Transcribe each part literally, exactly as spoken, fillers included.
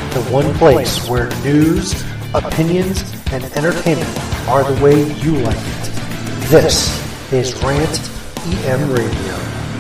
the one place where news, opinions, and entertainment are the way you like it. This is Rant E M Radio.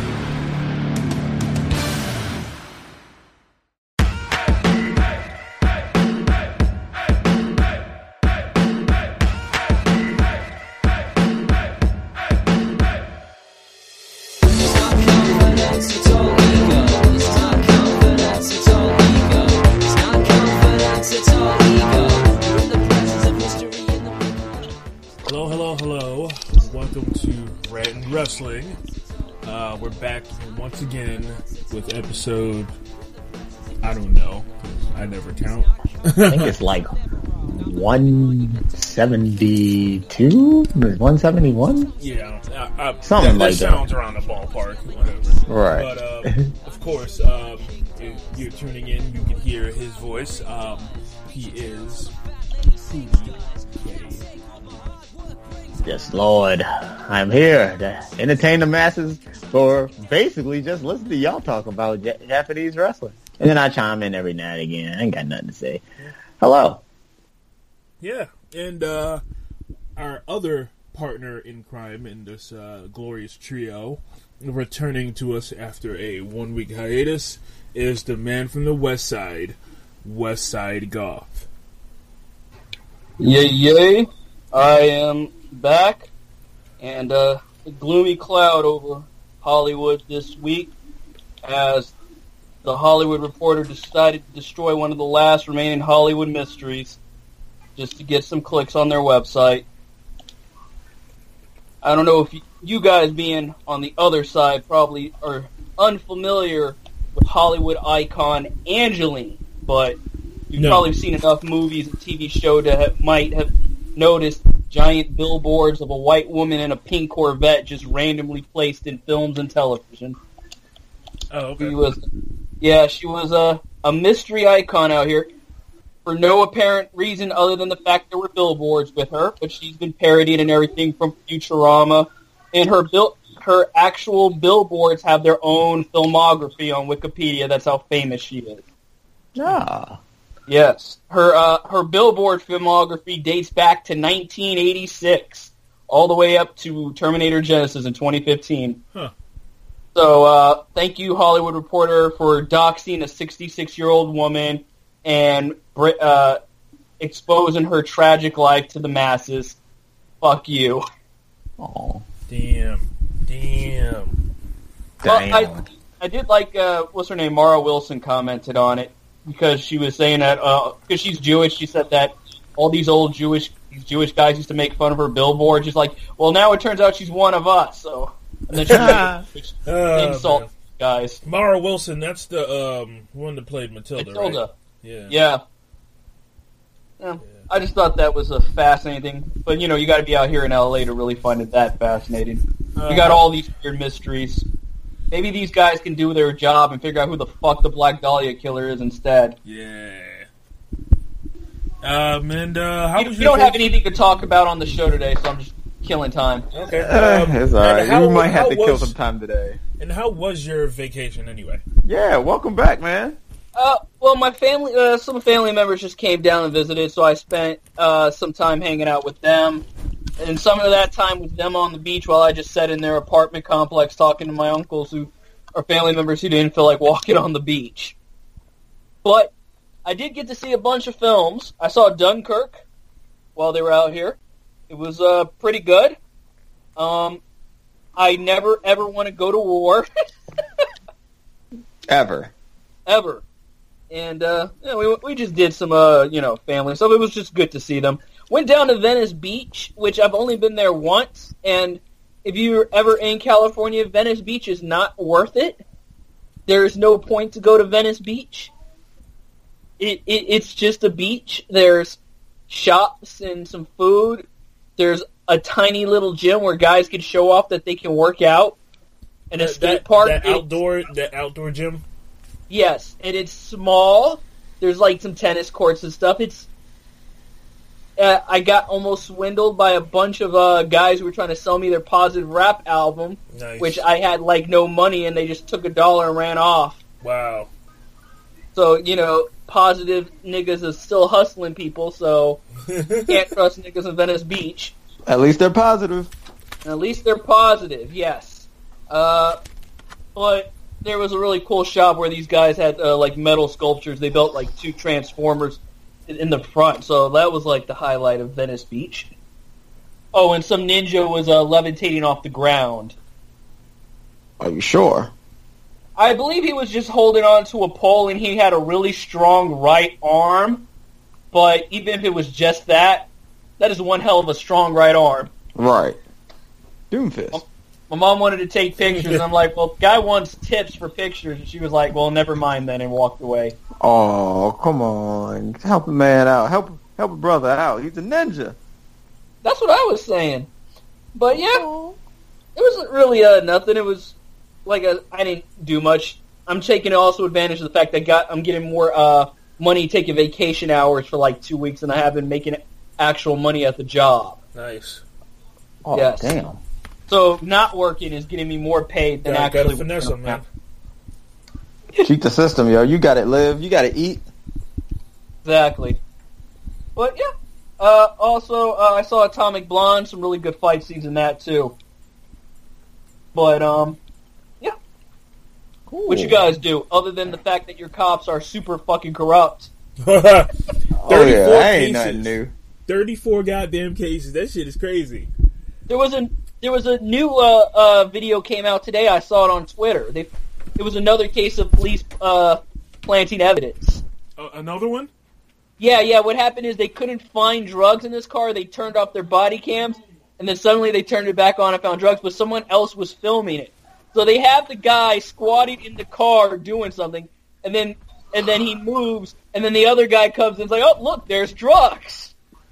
Uh, we're back once again with episode, I don't know, I never count. I think it's like one seventy-two? one seventy-one? Yeah, I, I, something that, like that. that. Sounds around the ballpark, whatever. Right. But, um, of course, um, if you're tuning in, you can hear his voice. Um, he is Foodie K. Yes, Lord. I'm here to entertain the masses for basically just listen to y'all talk about J- Japanese wrestling. And then I chime in every now and again. I ain't got nothing to say. Hello. Yeah, and uh, our other partner in crime in this uh, glorious trio, returning to us after a one-week hiatus, is the man from the West Side, West Side Goth. Yay, yay. I am back, and uh, a gloomy cloud over Hollywood this week as the Hollywood Reporter decided to destroy one of the last remaining Hollywood mysteries just to get some clicks on their website. I don't know if you guys being on the other side probably are unfamiliar with Hollywood icon Angeline, but you've no. probably seen enough movies and T V shows to have, might have noticed giant billboards of a white woman in a pink Corvette just randomly placed in films and television. Oh, okay. She was, yeah, she was a, a mystery icon out here for no apparent reason other than the fact there were billboards with her, but she's been parodied in everything from Futurama, and her bil- her actual billboards have their own filmography on Wikipedia. That's how famous she is. Ah. Yes, her uh, her Billboard filmography dates back to nineteen eighty-six, all the way up to Terminator Genisys in twenty fifteen. Huh. So, uh, thank you, Hollywood Reporter, for doxing a sixty-six-year-old woman and uh, exposing her tragic life to the masses. Fuck you. Oh, damn, damn. Well, I I did like uh, what's her name, Mara Wilson commented on it. Because she was saying that, uh, because she's Jewish, she said that all these old Jewish these Jewish guys used to make fun of her billboard. She's like, well, now it turns out she's one of us. So, and then she made oh, insult man. guys. Mara Wilson, that's the um, one that played Matilda, Matilda. right? Yeah. yeah. Yeah. Yeah. I just thought that was a fascinating. But, you know, you got to be out here in L A to really find it that fascinating. Uh, you got all these weird mysteries. Maybe these guys can do their job and figure out who the fuck the Black Dahlia killer is instead. Yeah. Um, and, uh, how you, was you your don't vac- have anything to talk about on the show today, so I'm just killing time. Okay. Uh, Um, it's alright. how- We might have how to kill was- some time today. And how was your vacation anyway? Yeah, welcome back, man. Uh, well, my family, uh, some family members just came down and visited, so I spent uh, some time hanging out with them. And some of that time with them on the beach while I just sat in their apartment complex talking to my uncles who are family members who didn't feel like walking on the beach. But I did get to see a bunch of films. I saw Dunkirk while they were out here. It was uh, pretty good. Um, I never, ever want to go to war. Ever. Ever. And, uh, yeah, we we just did some, uh, you know, family stuff. It was just good to see them. Went down to Venice Beach, which I've only been there once, and if you're ever in California, Venice Beach is not worth it. There's no point to go to Venice Beach. It, it It's just a beach. There's shops and some food. There's a tiny little gym where guys can show off that they can work out. And a That- skate that, park. That outdoor, that outdoor gym? Yes, and it's small. There's like some tennis courts and stuff. It's uh, I got almost swindled by a bunch of uh, guys who were trying to sell me their Positive Rap album, Nice. which I had like no money, and they just took a dollar and ran off. Wow. So, you know, positive niggas is still hustling people, so can't trust niggas in Venice Beach. At least they're positive. At least they're positive, yes. Uh, but there was a really cool shop where these guys had, uh, like, metal sculptures. They built, like, two Transformers in the front, so that was, like, the highlight of Venice Beach. Oh, and some ninja was uh, levitating off the ground. Are you sure? I believe he was just holding on to a pole, and he had a really strong right arm. But even if it was just that, that is one hell of a strong right arm. Right. Doomfist. My mom wanted to take pictures, and I'm like, well, guy wants tips for pictures. And she was like, well, never mind then, and walked away. Oh, come on. Help a man out. Help help a brother out. He's a ninja. That's what I was saying. But, yeah, it wasn't really uh, nothing. It was like a, I didn't do much. I'm taking also advantage of the fact that I got, I'm getting more uh, money taking vacation hours for like two weeks than I have been making actual money at the job. Nice. Oh, yes. damn. So not working is getting me more paid than Yeah, actually gotta finesse working. them, man. Cheat the system, yo. You gotta live. You gotta eat. Exactly. But, yeah. Uh, also, uh, I saw Atomic Blonde, some really good fight scenes in that, too. But, um, yeah. Cool. What you guys do, other than the fact that your cops are super fucking corrupt? Oh, thirty-four yeah. That ain't cases. nothing new. thirty-four goddamn cases. That shit is crazy. There was a there was a new uh, uh, video came out today. I saw it on Twitter. They, it was another case of police uh, planting evidence. Uh, another one? Yeah, yeah. What happened is they couldn't find drugs in this car. They turned off their body cams, and then suddenly they turned it back on and found drugs, but someone else was filming it. So they have the guy squatting in the car doing something, and then and then he moves, and then the other guy comes and is like, oh, look, there's drugs.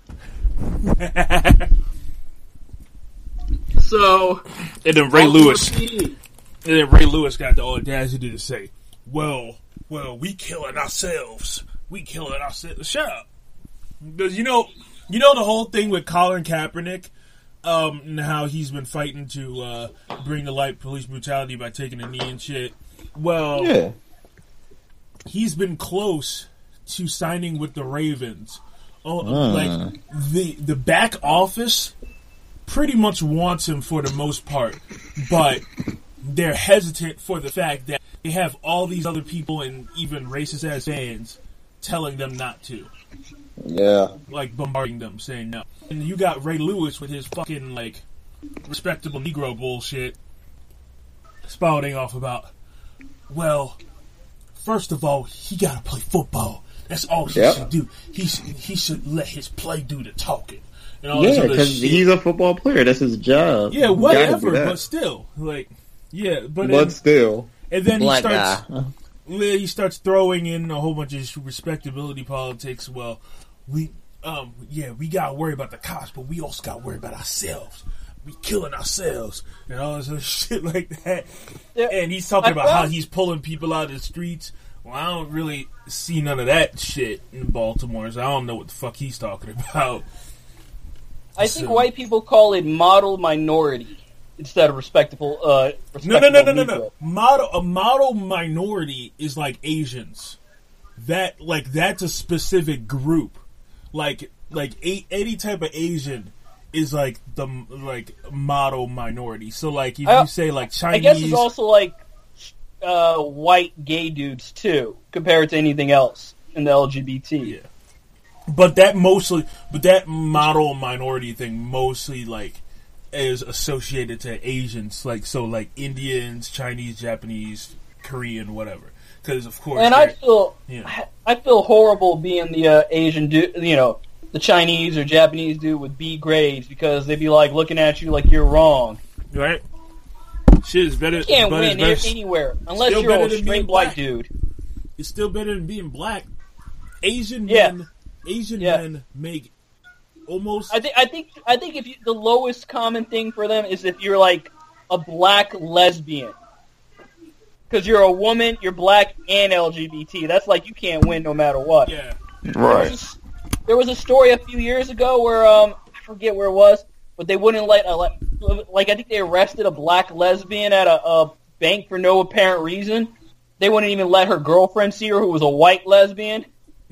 So, And then Ray Lewis. And then Ray Lewis got the audacity to say, well, well, we killing ourselves. We killing ourselves. Shut up. Because, you know, you know the whole thing with Colin Kaepernick, um, and how he's been fighting to uh, bring to light police brutality by taking a knee and shit. Well, Yeah. he's been close to signing with the Ravens. Oh, Mm. like the the back office pretty much wants him for the most part, but they're hesitant for the fact that they have all these other people and even racist ass fans telling them not to, Yeah. like bombarding them, saying no. And you got Ray Lewis with his fucking like respectable Negro bullshit, spouting off about, well, first of all, he gotta play football. That's all he Yep. should do. He should, he should let his play do the talking. And all Yeah, this other because shit. he's a football player. That's his job. Yeah, You gotta do whatever, that. but still, like, yeah, but But then, still. and then he Black starts, guy. he starts throwing in a whole bunch of respectability politics. Well, we, um, yeah, we gotta worry about the cops, but we also gotta worry about ourselves. We killing ourselves and all this other shit like that. Yeah, And he's talking I about how found- he's pulling people out of the streets. Well, I don't really see none of that shit in Baltimore, so I don't know what the fuck he's talking about. I think So- white people call it model minority instead of respectable. Uh, No, respectable no, no, no, no, no. Negro. Model a model minority is like Asians. That like that's a specific group. Like like a, any type of Asian is like the like model minority. So like if I- you say like Chinese, I guess it's also like uh, white gay dudes too, compared to anything else in the L G B T. Yeah. But that mostly, but that model minority thing mostly like is associated to Asians, like so, like Indians, Chinese, Japanese, Korean, whatever. Because of course, And I they're- feel yeah. I feel horrible being the uh, Asian dude, you know, the Chinese or Japanese dude with B grades because they'd be like looking at you like you're wrong. right? Shit is better. You can't but win it's, better, anywhere unless still you're better a than being straight white black. dude. it's still better than being black. Asian Yeah. men, Asian Yeah. men make almost. I think I think I think if you, the lowest common thing for them is if you're like a black lesbian, because you're a woman, you're black and L G B T. That's like you can't win no matter what. yeah, Right. There was a story a few years ago where um I forget where it was, but they wouldn't let a, like, like I think they arrested a black lesbian at a, a bank for no apparent reason, they wouldn't even let her girlfriend see her, who was a white lesbian.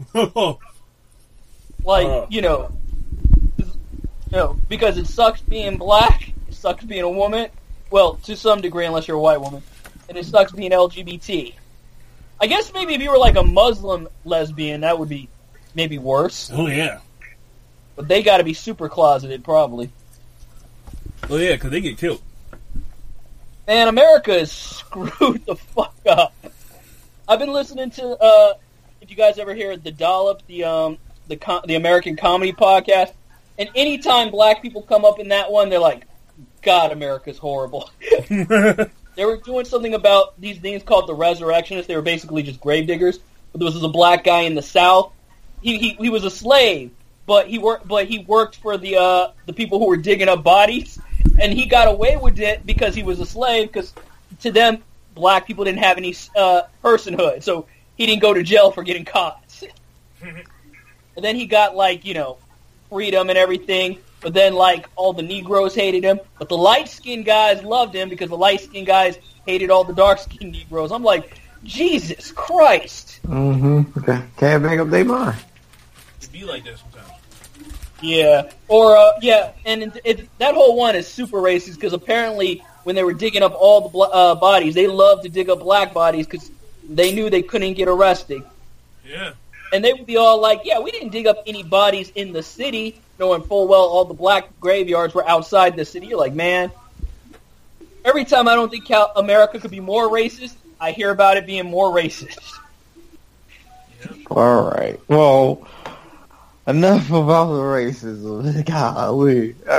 Like, uh. you know, you know, because it sucks being black, it sucks being a woman. Well, to some degree, unless you're a white woman, and it sucks being L G B T. I guess maybe if you were like a Muslim lesbian, that would be maybe worse. Oh yeah, but they got to be super closeted, probably. Oh yeah, because they get killed. Man, America is screwed the fuck up. I've been listening to. Uh, if you guys ever hear the Dollop, the um, the com- the American comedy podcast, and anytime black people come up in that one, they're like, "God, America's horrible." They were doing something about these things called the resurrectionists. They were basically just gravediggers. But there was a black guy in the South. He he, he was a slave, but he worked but he worked for the uh, the people who were digging up bodies, and he got away with it because he was a slave. Because to them, black people didn't have any uh, personhood, so he didn't go to jail for getting caught. And then he got like you know freedom and everything. But then, like, all the Negroes hated him. But the light-skinned guys loved him because the light-skinned guys hated all the dark-skinned Negroes. I'm like, Jesus Christ. Mm-hmm. Okay. Can't make up their mind. It be like that sometimes. Yeah. Or, uh, yeah, and it, it, that whole one is super racist because apparently when they were digging up all the bl- uh, bodies, they loved to dig up black bodies because they knew they couldn't get arrested. Yeah. And they would be all like, yeah, we didn't dig up any bodies in the city, knowing full well all the black graveyards were outside the city. You're like, man, every time I don't think Cal- America could be more racist, I hear about it being more racist. Yeah. All right. Well, enough about the racism. Golly. All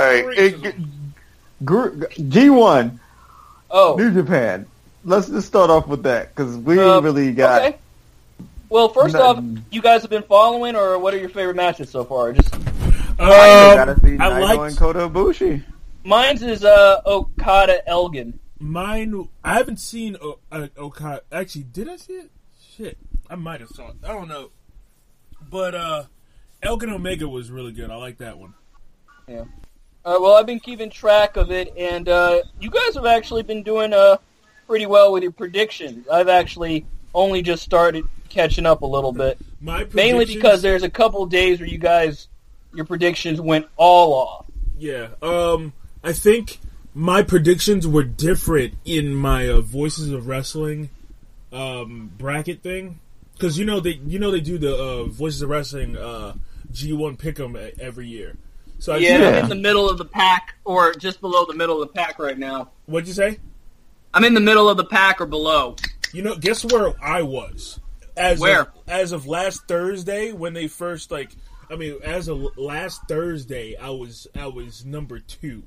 right. G one. Oh. New Japan. Let's just start off with that, because we uh, really got... Okay. Well, first nothing. off, you guys have been following, or what are your favorite matches so far? Just Um, I gotta see I Naito liked, and Kota Ibushi. Mine's is uh, Okada Elgin. Mine, I haven't seen o- uh, Okada. Actually, did I see it? Shit, I might have saw it. I don't know. But uh, Elgin Omega was really good. I like that one. Yeah. Uh, well, I've been keeping track of it, and uh, you guys have actually been doing uh, pretty well with your predictions. I've actually only just started catching up a little bit. My Mainly because there's a couple days where you guys, your predictions went all off. Yeah, um, I think my predictions were different in my uh, Voices of Wrestling um, bracket thing, because you know they you know they do the uh, Voices of Wrestling uh, G one Pick'em every year. So I yeah, yeah, I'm in the middle of the pack, or just below the middle of the pack right now. What'd you say? I'm in the middle of the pack or below. You know, guess where I was? As Where? Of, as of last Thursday, when they first, like, I mean, as of last Thursday, I was I was number two.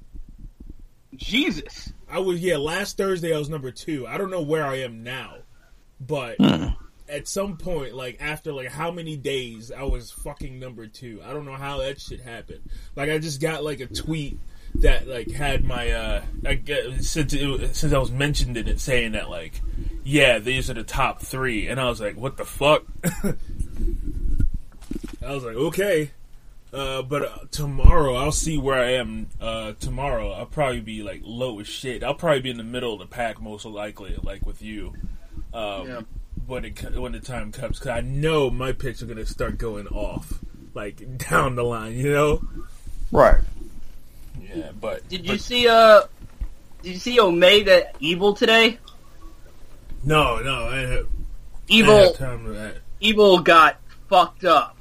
Jesus. I was, yeah, last Thursday I was number two. I don't know where I am now, but Hmm. at some point, like, after, like, how many days, I was fucking number two. I don't know how that shit happened. Like, I just got, like, a tweet that, like, had my, uh, I get, since, it, since I was mentioned in it, saying that, like, yeah, these are the top three. And I was like, what the fuck? I was like, okay. Uh, but uh, tomorrow, I'll see where I am uh, tomorrow. I'll probably be, like, low as shit. I'll probably be in the middle of the pack, most likely, like, with you. Um, yeah. When it when the time comes. Because I know my picks are going to start going off, like, down the line, you know? Right. Yeah, but... Did you but, see, uh... Did you see Omega Evil today? No, no, I have, Evil, I have time for that. Evil got fucked up.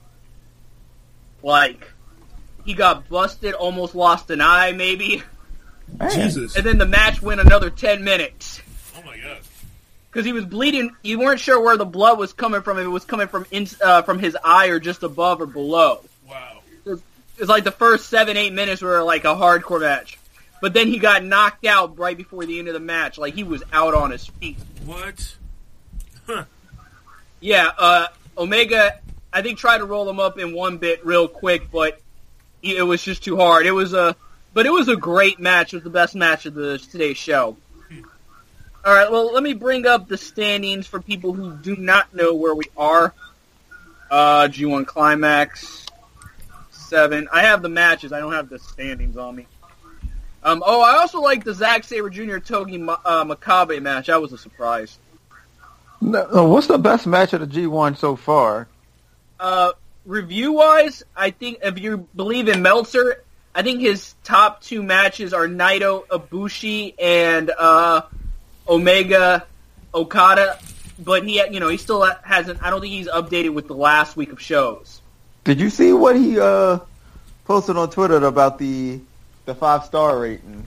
Like, he got busted, almost lost an eye, maybe. Man. Jesus. And then the match went another ten minutes. Oh my god. Because he was bleeding. You weren't sure where the blood was coming from, if it was coming from in, uh, from his eye or just above or below. Wow. It was, it was like the first seven, eight minutes were like a hardcore match. But then he got knocked out right before the end of the match. Like, he was out on his feet. What? Huh. Yeah, uh, Omega, I think, tried to roll him up in one bit real quick, but it was just too hard. It was a, but it was a great match. It was the best match of the today's show. All right, well, let me bring up the standings for people who do not know where we are. Uh, G one Climax, seven. I have the matches. I don't have the standings on me. Um, oh, I also like the Zack Sabre Junior Togi uh, Makabe match. That was a surprise. No, what's the best match of the G one so far? Uh, review-wise, I think if you believe in Meltzer, I think his top two matches are Naito Ibushi and uh, Omega Okada. But he, you know, he still hasn't. I don't think he's updated with the last week of shows. Did you see what he uh, posted on Twitter about the the five star rating?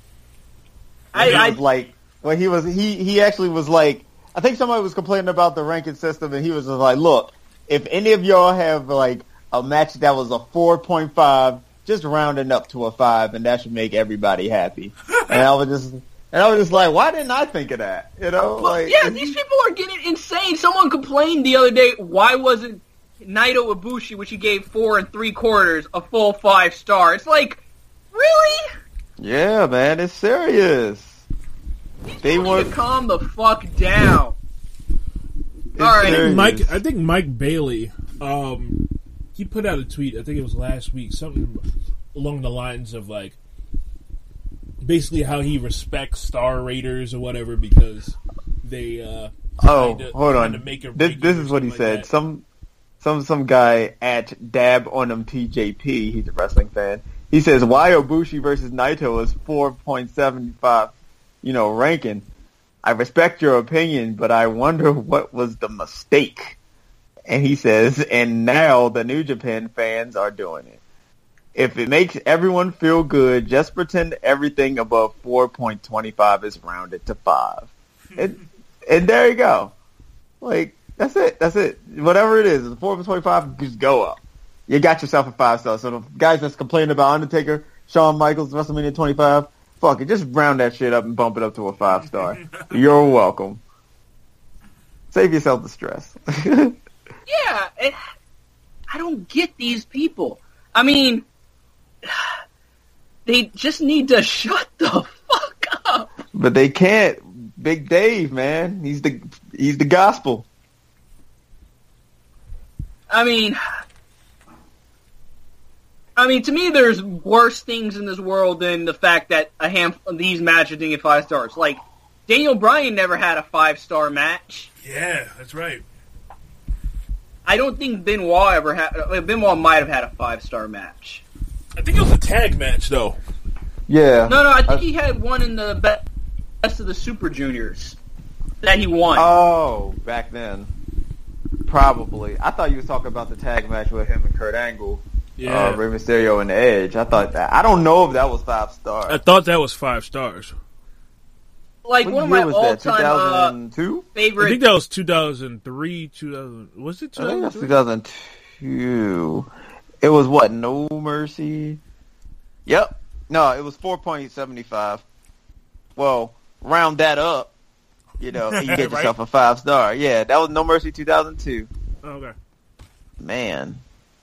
I, he I was like, well, he was he he actually was like. I think somebody was complaining about the ranking system, and he was just like, look, if any of y'all have, like, a match that was a four point five, just round it up to a five, and that should make everybody happy. And I was just, and I was just like, why didn't I think of that? You know? Well, like, yeah, these people are getting insane. Someone complained the other day, why wasn't Naito Ibushi, which he gave four and three quarters, a full five star? It's like, really? Yeah, man, it's serious. They want to calm the fuck down. All right, I think Mike. I think Mike Bailey. Um, he put out a tweet. I think it was last week. Something along the lines of like, basically how he respects star raters or whatever because they. Uh, oh, to, hold on. To make a this this is what he like said. That. Some some some guy at Dab on him T J P. He's a wrestling fan. He says why Ibushi versus Naito is four point seven five. You know, ranking. I respect your opinion, but I wonder what was the mistake. And he says, and now the New Japan fans are doing it. If it makes everyone feel good, just pretend everything above four point two five is rounded to five. and, and there you go. Like, that's it. That's it. Whatever it is, four point two five, just go up. You got yourself a five star. So the guys that's complaining about Undertaker, Shawn Michaels, WrestleMania twenty-five, fuck it, just round that shit up and bump it up to a five star. You're welcome. Save yourself the stress. Yeah, it, I don't get these people. I mean, they just need to shut the fuck up. But they can't. Big Dave, man, he's the he's the gospel. I mean, I mean, to me, there's worse things in this world than the fact that a handful of these matches didn't get five stars. Like, Daniel Bryan never had a five-star match. Yeah, that's right. I don't think Benoit ever had... Benoit might have had a five-star match. I think it was a tag match, though. Yeah. No, no, I think I, he had one in the best of the Super Juniors that he won. Oh, back then. Probably. I thought you was talking about the tag match with him and Kurt Angle. Yeah. Uh, Rey Mysterio and the Edge. I thought that. I don't know if that was five stars. I thought that was five stars. Like, what one of my was all-time that, two thousand two? Uh, favorite... I think that was two thousand three, two thousand... Was it two thousand three? I think that's two thousand two. It was what, No Mercy? Yep. No, it was four point seven five. Well, round that up, you know, and you get right? yourself a five star. Yeah, that was No Mercy two thousand two. Oh, okay. Man.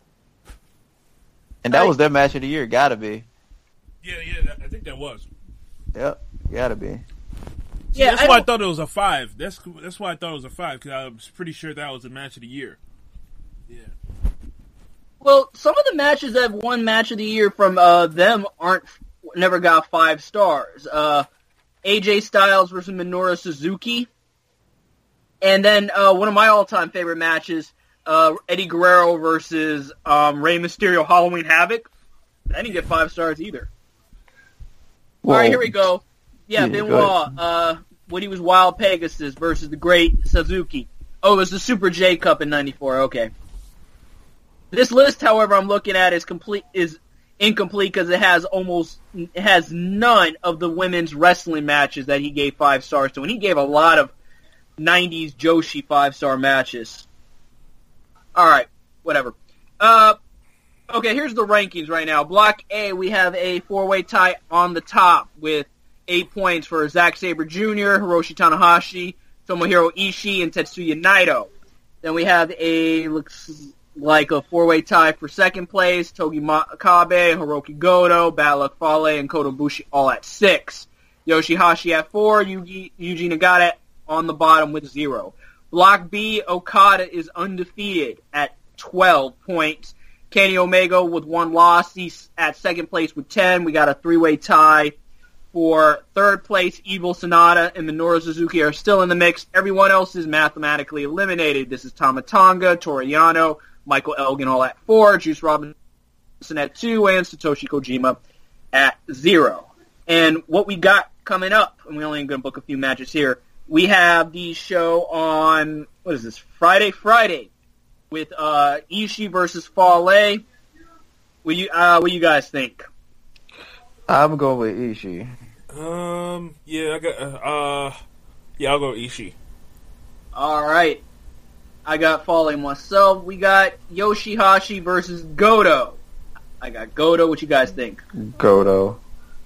And that was their match of the year, gotta be. Yeah, yeah, I think that was. Yep, gotta be. See, yeah, that's I why I don't... thought it was a five. That's that's why I thought it was a five, because I was pretty sure that was the match of the year. Yeah. Well, some of the matches that have won match of the year from uh, them aren't never got five stars. Uh, A J Styles versus Minoru Suzuki. And then uh, one of my all-time favorite matches, uh, Eddie Guerrero versus um, Rey Mysterio Halloween Havoc. I didn't get five stars either. Well, all right, here we go. Yeah, yeah, Benoit, uh, when he was Wild Pegasus versus the Great Suzuki. Oh, it was the Super J Cup in ninety-four, okay. This list, however, I'm looking at is complete is incomplete because it has almost it has none of the women's wrestling matches that he gave five stars to, and he gave a lot of nineties Joshi five star matches. All right, whatever. Uh, okay, here's the rankings right now. Block A, we have a four way tie on the top with eight points for Zack Sabre Junior, Hiroshi Tanahashi, Tomohiro Ishii, and Tetsuya Naito. Then we have a looks like a four-way tie for second place, Togi Makabe, Hiroki Goto, Bad Luck Fale, and Kota Ibushi all at six. Yoshihashi at four, Yuji, Yuji Nagata on the bottom with zero. Block B, Okada is undefeated at twelve points. Kenny Omega with one loss, he's at second place with ten. We got a three-way tie for third place, Evil Sonata and Minoru Suzuki are still in the mix. Everyone else is mathematically eliminated. This is Tama Tonga, Toru Yano, Michael Elgin all at four, Juice Robinson at two, and Satoshi Kojima at zero. And what we got coming up, and we're only going to book a few matches here, we have the show on, what is this, Friday, Friday, with uh, Ishii versus Fale. What do you, uh, what do you guys think? I'm going with Ishii. Um, yeah, I got, uh, yeah, I'll go Ishii. All right. I got Fale myself. We got Yoshihashi versus Goto. I got Goto. What you guys think? Goto.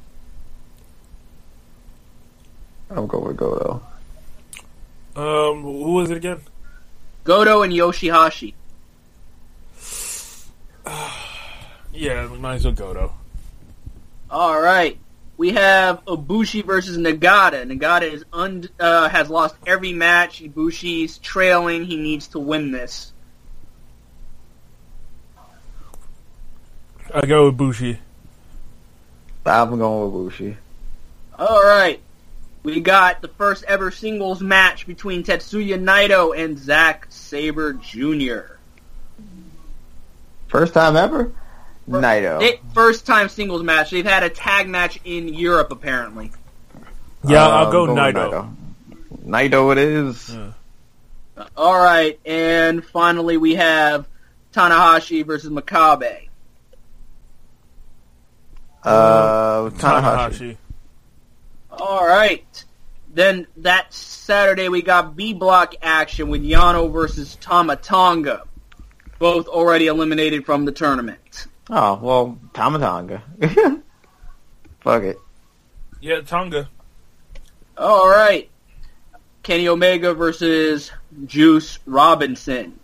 I'm going with Goto. Um, who was it again? Goto and Yoshihashi. Yeah, might as well Goto. All right. We have Ibushi versus Nagata. Nagata is un- uh, has lost every match. Ibushi's trailing. He needs to win this. I go with Bushi. I'm going with Bushi. All right. We got the first ever singles match between Tetsuya Naito and Zack Sabre Junior First time ever? Naito. They, first time singles match. They've had a tag match in Europe, apparently. Yeah, Uh, I'll go I'm going Naito. Naito. Naito it is. Yeah. All right. And finally, we have Tanahashi versus Makabe. Uh, Tanahashi. Tanahashi. All right. Then that Saturday we got B Block action with Yano versus Tama Tonga, both already eliminated from the tournament. Oh, well, Tama Tonga. Fuck it. Yeah, Tonga. All right. Kenny Omega versus Juice Robinson.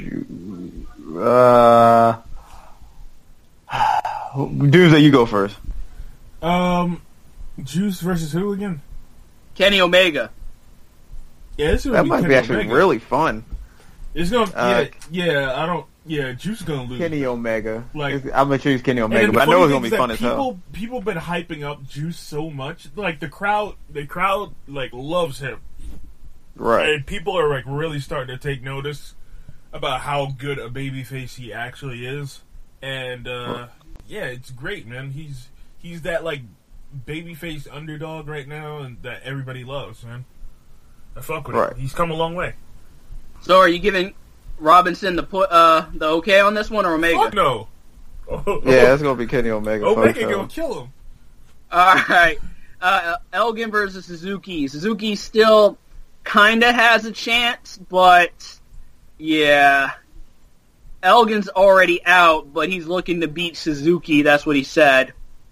Uh, Dudes, you go first. Um, Juice versus who again? Kenny Omega. Yeah, this is gonna That be might Kenny be actually Omega. really fun. It's gonna, Uh, yeah, yeah. I don't, yeah. Juice is gonna lose. Kenny Omega. Like- It's- I'm gonna choose Kenny And Omega, then but I the know funny it's gonna thing be is fun that as people, hell. People been hyping up Juice so much. Like the crowd, the crowd like loves him, Right. and people are like really starting to take notice about how good a babyface he actually is. And uh, yeah, it's great, man. He's he's that like babyface underdog right now, and that everybody loves, man. I fuck with Right. him. He's come a long way. So are you giving Robinson the put uh the okay on this one or Omega? Fuck no. Yeah, it's gonna be Kenny Omega. for Omega sure. gonna kill him. All right. Uh, Elgin versus Suzuki. Suzuki still kind of has a chance, but yeah. Elgin's already out, but he's looking to beat Suzuki. That's what he said.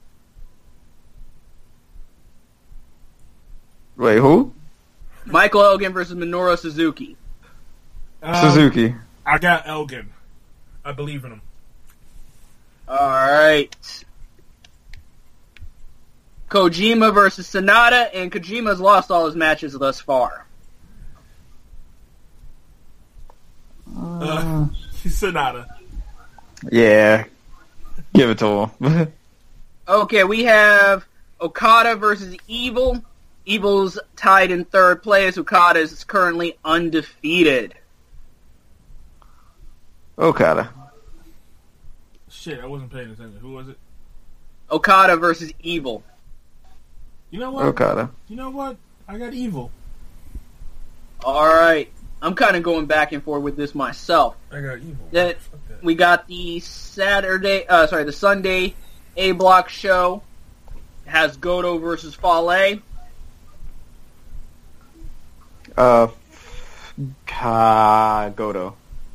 Wait, who? Michael Elgin versus Minoru Suzuki. Um, Suzuki. I got Elgin. I believe in him. All right. Kojima versus Sonata, and Kojima's lost all his matches thus far. Uh, Sonata. Yeah. Give it to him. Okay, we have Okada versus Evil. Evil's tied in third place. Okada is currently undefeated. Okada. Shit, I wasn't paying attention. Who was it? Okada versus Evil. You know what? Okada. You know what? I got Evil. All right. I'm kind of going back and forth with this myself. I got Evil. That Fuck that. we got the Saturday, uh, sorry, the Sunday A Block show. It has Goto versus Fale. Uh, Ka Goto.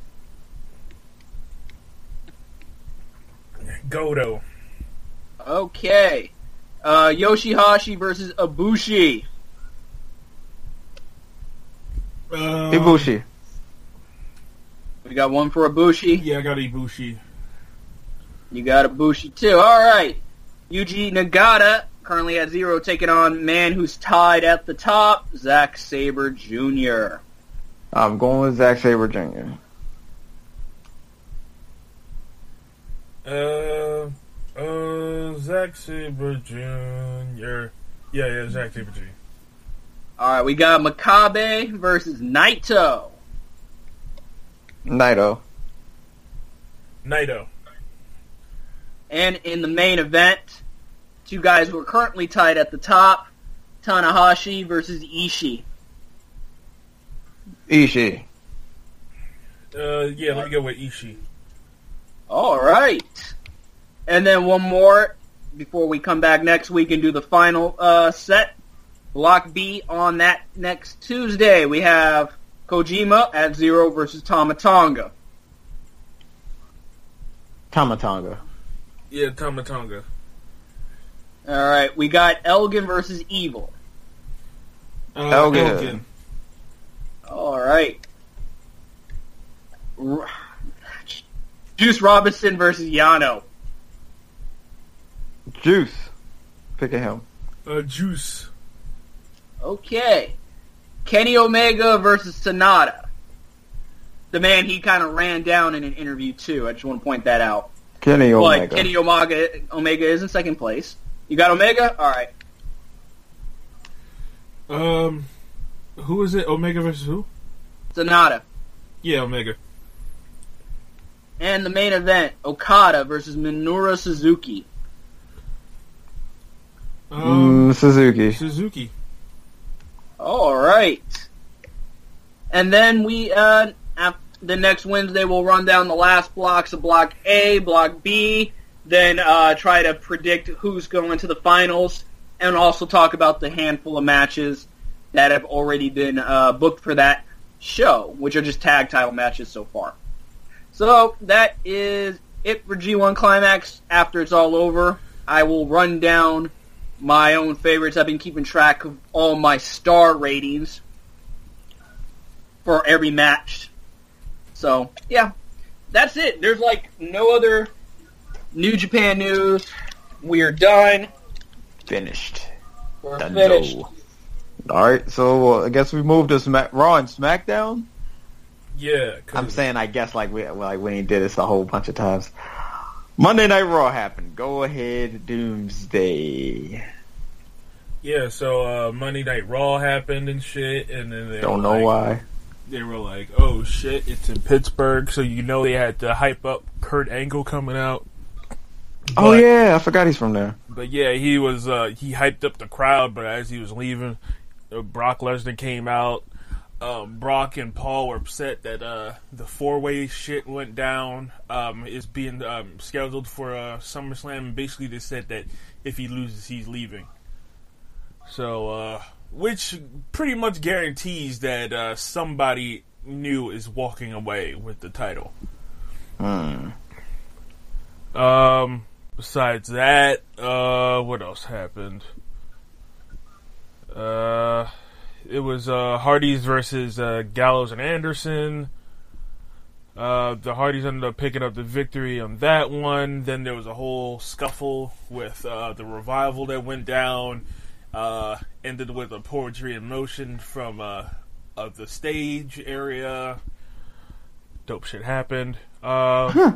Goto. Okay. Uh, Yoshihashi versus Ibushi. Um, Ibushi. We got one for Ibushi. Yeah, I got Ibushi. You got Ibushi too. All right. Yuji Nagata currently at zero, taking on man who's tied at the top, Zack Sabre Junior I'm going with Zack Sabre Junior Uh, uh, Zack Sabre Junior Yeah, yeah, Zack Sabre Junior All right, we got Makabe versus Naito. Naito. Naito. And in the main event, two guys who are currently tied at the top, Tanahashi versus Ishii. Ishii. Uh, yeah, let me go with Ishii. All right. And then one more before we come back next week and do the final uh, set. Block B on that next Tuesday. We have Kojima at Zero versus Tama Tonga. Tama Tonga. Yeah, Tama Tonga. All right. We got Elgin versus Evil. Uh, Elgin. Elgin. All right. R- Juice Robinson versus Yano. Juice. Pick at him. Uh, Juice. Okay. Kenny Omega versus Sonata. The man he kind of ran down in an interview, too. I just want to point that out. Kenny Omega. But Kenny Omega, Omega is in second place. You got Omega? All right. Um, who is it? Omega versus who? Sonata. Yeah, Omega. And the main event, Okada versus Minoru Suzuki. Um, Mm, Suzuki. Suzuki. All right. And then we, uh, af- the next Wednesday, we'll run down the last blocks of Block A, Block B, then uh, try to predict who's going to the finals, and also talk about the handful of matches that have already been uh, booked for that show, which are just tag title matches so far. So that is it for G one Climax. After it's all over, I will run down my own favorites. I've been keeping track of all my star ratings for every match. So, yeah, that's it. There's, like, no other New Japan news. We're done. Finished. We're Done. finished. Alright, so uh, I guess we moved to Smack- Raw and SmackDown? Yeah. I'm saying I guess like we like we ain't did this a whole bunch of times. Monday Night Raw happened. Go ahead, Doomsday. Yeah, so uh, Monday Night Raw happened and shit, and then they Don't were know like, why. They were like, "Oh shit, it's in Pittsburgh," so you know they had to hype up Kurt Angle coming out. But, Oh yeah, I forgot he's from there. But yeah, he was uh, he hyped up the crowd, but as he was leaving, uh, Brock Lesnar came out. Um, Brock and Paul were upset that uh, the four-way shit went down. Um, is being um, scheduled for uh, SummerSlam, and basically they said that if he loses, he's leaving. So, uh, which pretty much guarantees that uh, somebody new is walking away with the title. Hmm. Um, besides that, uh, what else happened? Uh, it was uh, Hardys versus uh, Gallows and Anderson. Uh, the Hardys ended up picking up the victory on that one. Then there was a whole scuffle with uh, the Revival that went down. Uh, ended with a poetry in motion from uh, of the stage area. Dope shit happened. Uh,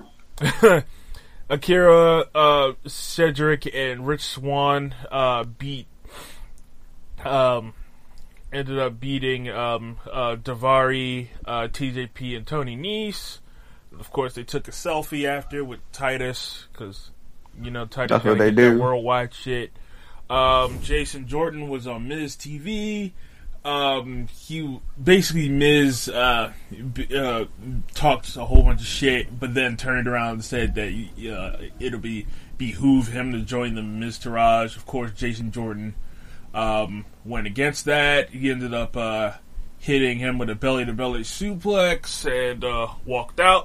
Akira, uh, Cedric, and Rich Swann uh, beat. Um, ended up beating um, uh, Daivari, uh, T J P, and Tony Nese. Of course, they took a selfie after with Titus because you know Titus That's what gotta they get that do. worldwide shit. Um, Jason Jordan was on Miz T V. Um, he basically Miz uh, b- uh, talked a whole bunch of shit, but then turned around and said that uh, it'll be behoove him to join the Miztourage. Of course, Jason Jordan um, went against that. He ended up uh, hitting him with a belly-to-belly suplex and uh, walked out.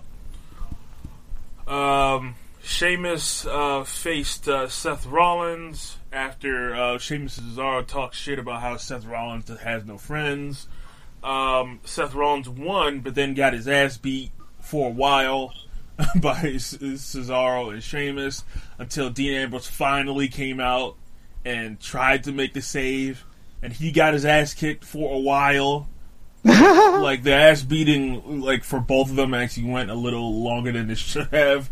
Um, Sheamus uh, faced uh, Seth Rollins after uh, Sheamus and Cesaro talked shit about how Seth Rollins has no friends. Um, Seth Rollins won, but then got his ass beat for a while by Cesaro and Sheamus until Dean Ambrose finally came out and tried to make the save, and he got his ass kicked for a while. Like, the ass beating, like, for both of them actually went a little longer than it should have.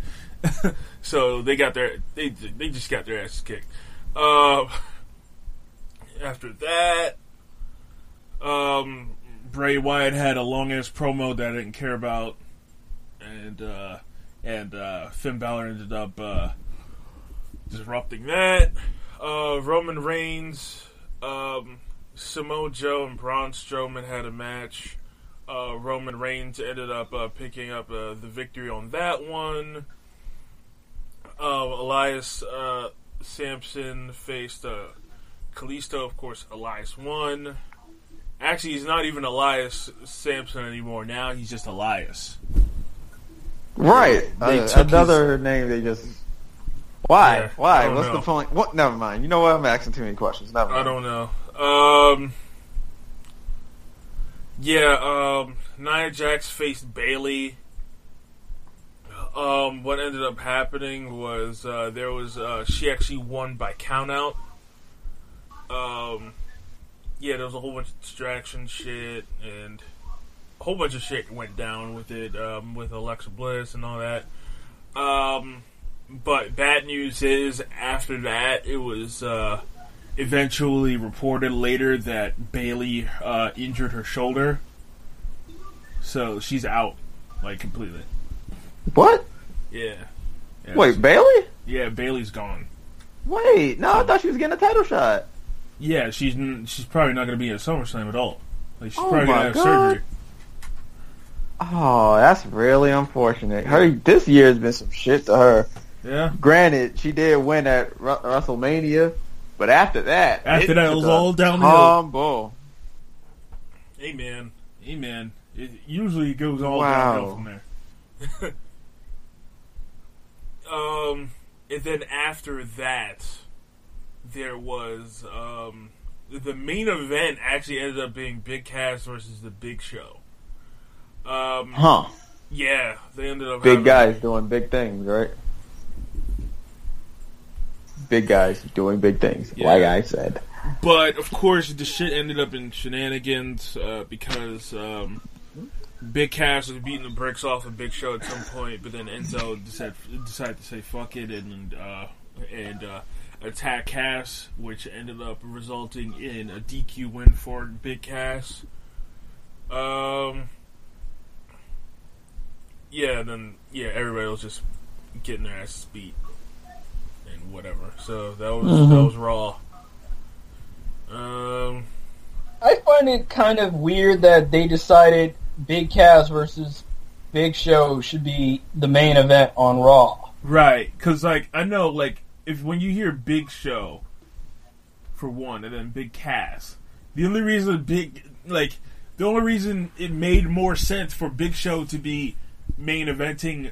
So they got their, they they just got their asses kicked. Uh, after that, um, Bray Wyatt had a long-ass promo that I didn't care about. And, uh, and, uh, Finn Balor ended up, uh, disrupting that. Uh, Roman Reigns, um, Samoa Joe and Braun Strowman had a match. Uh, Roman Reigns ended up, uh, picking up, uh, the victory on that one. Uh, Elias, uh, Sampson faced, uh, Kalisto. Of course, Elias won. Actually, he's not even Elias Sampson anymore. Now he's just Elias. Right. They Uh, took another his- name they just... Why? Yeah, I Why? don't What's know. the point? What? Never mind. You know what? I'm asking too many questions. Never mind. I don't know. Um, yeah, um, Nia Jax faced Bayley. Um, what ended up happening was uh, there was uh, she actually won by countout. Um, yeah, there was a whole bunch of distraction shit and a whole bunch of shit went down with it, um, with Alexa Bliss and all that. Um, but bad news is after that it was uh, eventually reported later that Bayley uh, injured her shoulder, so she's out like completely. What? Yeah. yeah Wait, she- Bailey? Yeah, Bailey's gone. Wait, no, I thought she was getting a title shot. Yeah, she's n- she's probably not going to be at SummerSlam at all. Like she's Oh probably going my to have God. surgery. Oh, that's really unfortunate. Her this year has been some shit to her. Yeah. Granted, she did win at Ru- WrestleMania, but after that, After that, it took was a all downhill. Humble. Amen. Amen. It usually goes all Wow. downhill from there. um, and then after that, there was um, the main event actually ended up being Big Cass versus the Big Show. Um, Huh. yeah, they ended up Big having- guys doing big things, right? Big guys doing big things, Yeah. like I said. But of course, the shit ended up in shenanigans uh, because um, Big Cass was beating the bricks off of Big Show at some point, but then Enzo decided, decided to say fuck it and uh, and uh, attack Cass, which ended up resulting in a D Q win for Big Cass. Um, yeah, and then yeah, everybody was just getting their asses beat and whatever. So that was Mhm. that was Raw. Um, I find it kind of weird that they decided Big Cass versus Big Show should be the main event on Raw. right, because like I know, like if when you hear Big Show, for one, and then Big Cass, the only reason Big like the only reason it made more sense for Big Show to be main eventing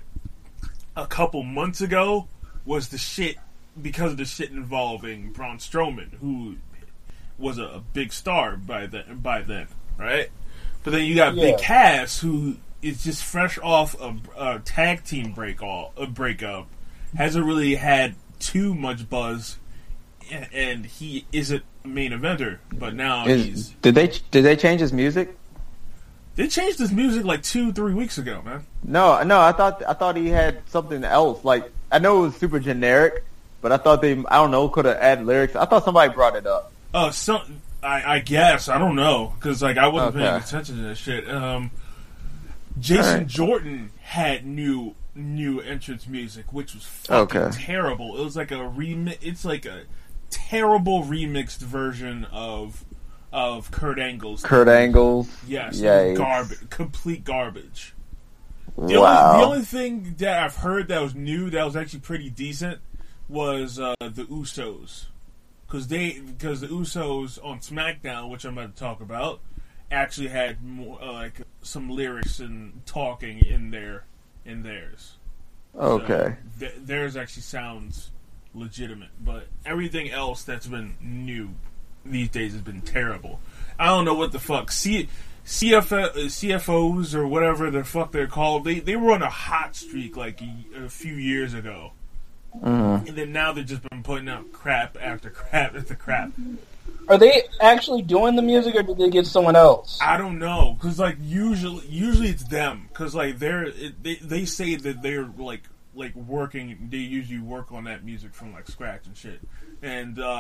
a couple months ago was the shit because of the shit involving Braun Strowman, who was a, a big star by then. By then, right? But then you got Yeah. Big Cass, who is just fresh off a, a tag team break all a breakup, hasn't really had too much buzz, and, and he isn't a main eventer. But now Is, he's did they did they change his music? they changed his music like two, three weeks ago, man. No, no. I thought I thought he had something else. Like I know it was super generic, but I thought they I don't know could have added lyrics. I thought somebody brought it up. Oh, uh, some I, I guess I don't know because like I wasn't Okay. paying attention to that shit. Um, Jason Alright. Jordan had new new entrance music, which was fucking Okay. terrible. It was like a remix. It's like a terrible remixed version of of Kurt Angle's. Kurt Angle's. Yes, Yikes. garbage, complete garbage. The Wow. only the only thing that I've heard that was new that was actually pretty decent was uh, the Usos. Because they, because the Usos on SmackDown, which I'm about to talk about, actually had more, uh, like some lyrics and talking in their in theirs. Okay. So, th- theirs actually sounds legitimate, but everything else that's been new these days has been terrible. I don't know what the fuck C- CF- uh, C F Os or whatever the fuck they're called. They they were on a hot streak like a, a few years ago. Mhm. And then now they've just been putting out crap after crap after crap. Are they actually doing the music, or did they get someone else? I don't know, cause like usually, usually it's them, cause like they're it, they they say that they're like like working. They usually work on that music from like scratch and shit. And um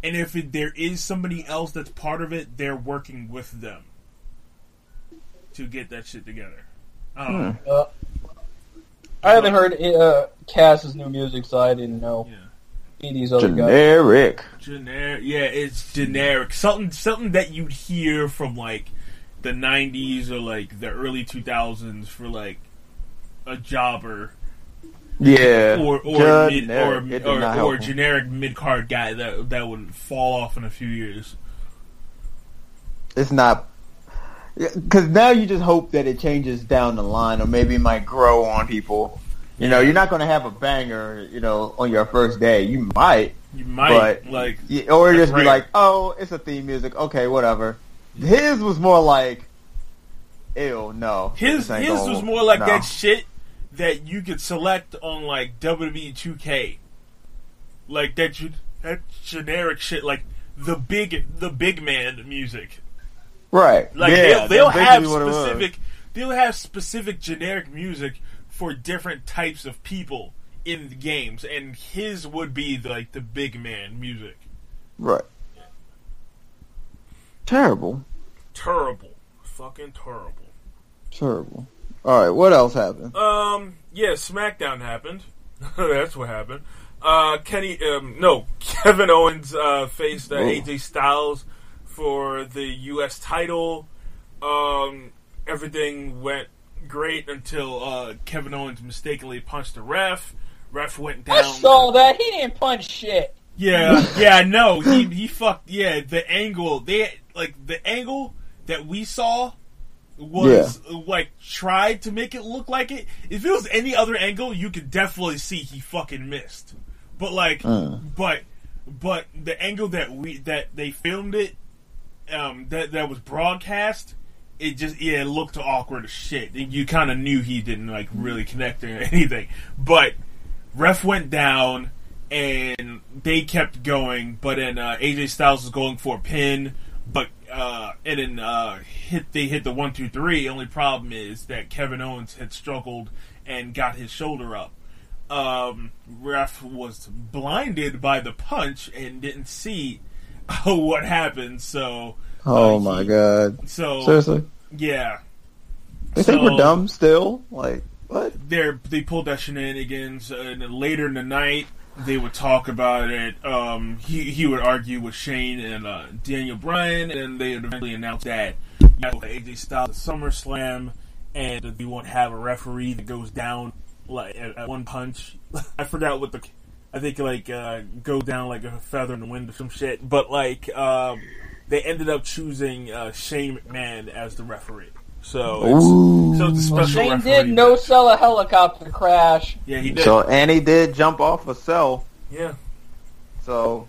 and if it, there is somebody else that's part of it, they're working with them to get that shit together. I don't Hmm. know. Uh, I haven't heard uh, Cass's new music, so I didn't know Yeah. any of these other guys. Generic. Generic, yeah, it's generic. Something, something that you'd hear from like the nineties or like the early two thousands for like a jobber, Yeah. or or mid, Generic. or It did or, not or help him. generic mid card guy that that would fall off in a few years. It's not. Because now you just hope that it changes down the line, or maybe it might grow on people. You know, you're not going to have a banger, you know, on your first day. You might, You might but like, yeah, or that's just be rare. like, oh, it's a theme music. Okay, whatever. His was more like, ew, no. his this ain't his gonna- was more like no. that shit that you could select on like W W E two K, like that gen- that generic shit, like the big the big man music. Right. Like yeah, they'll, they'll that's have basically what it was. specific they'll have specific generic music for different types of people in the games, and his would be the, like the big man music. Right. Terrible. Terrible, fucking terrible. Terrible. All right, what else happened? Um, yeah, SmackDown happened. That's what happened. Uh, Kenny, um, no, Kevin Owens uh, faced uh, Whoa. A J Styles for the U S title. Um, everything went great until uh, Kevin Owens mistakenly punched the ref. Ref went down. I saw that. He didn't punch shit. Yeah, yeah, no, he he fucked. Yeah, the angle they like the angle that we saw was like tried to make it look like it. If it was any other angle, you could definitely see he fucking missed. But like, Mm. but but the angle that we that they filmed it, um, that that was broadcast, it just yeah, it looked awkward as shit. You kind of knew he didn't like really connect or anything. But ref went down. And they kept going, but then uh, A J Styles was going for a pin, but uh, and then uh, hit they hit the one two three. Only problem is that Kevin Owens had struggled and got his shoulder up. Um, ref was blinded by the punch and didn't see what happened. So, Oh uh, my he- god. So Seriously? yeah, They think So- we're dumb still? Like, what? they they pulled that shenanigans, uh, and then later in the night they would talk about it. Um, he he would argue with Shane and uh, Daniel Bryan, and they would eventually announce that you know, A J Styles at SummerSlam, and that they won't have a referee that goes down like at, at one punch. I forgot what the I think like uh, go down like a feather in the wind or some shit. But like um, they ended up choosing uh, Shane McMahon as the referee. So it's, Ooh. so it's a special Well, Shane referee did no match. sell a helicopter crash. Yeah, he did. So, and he did jump off a cell, yeah. so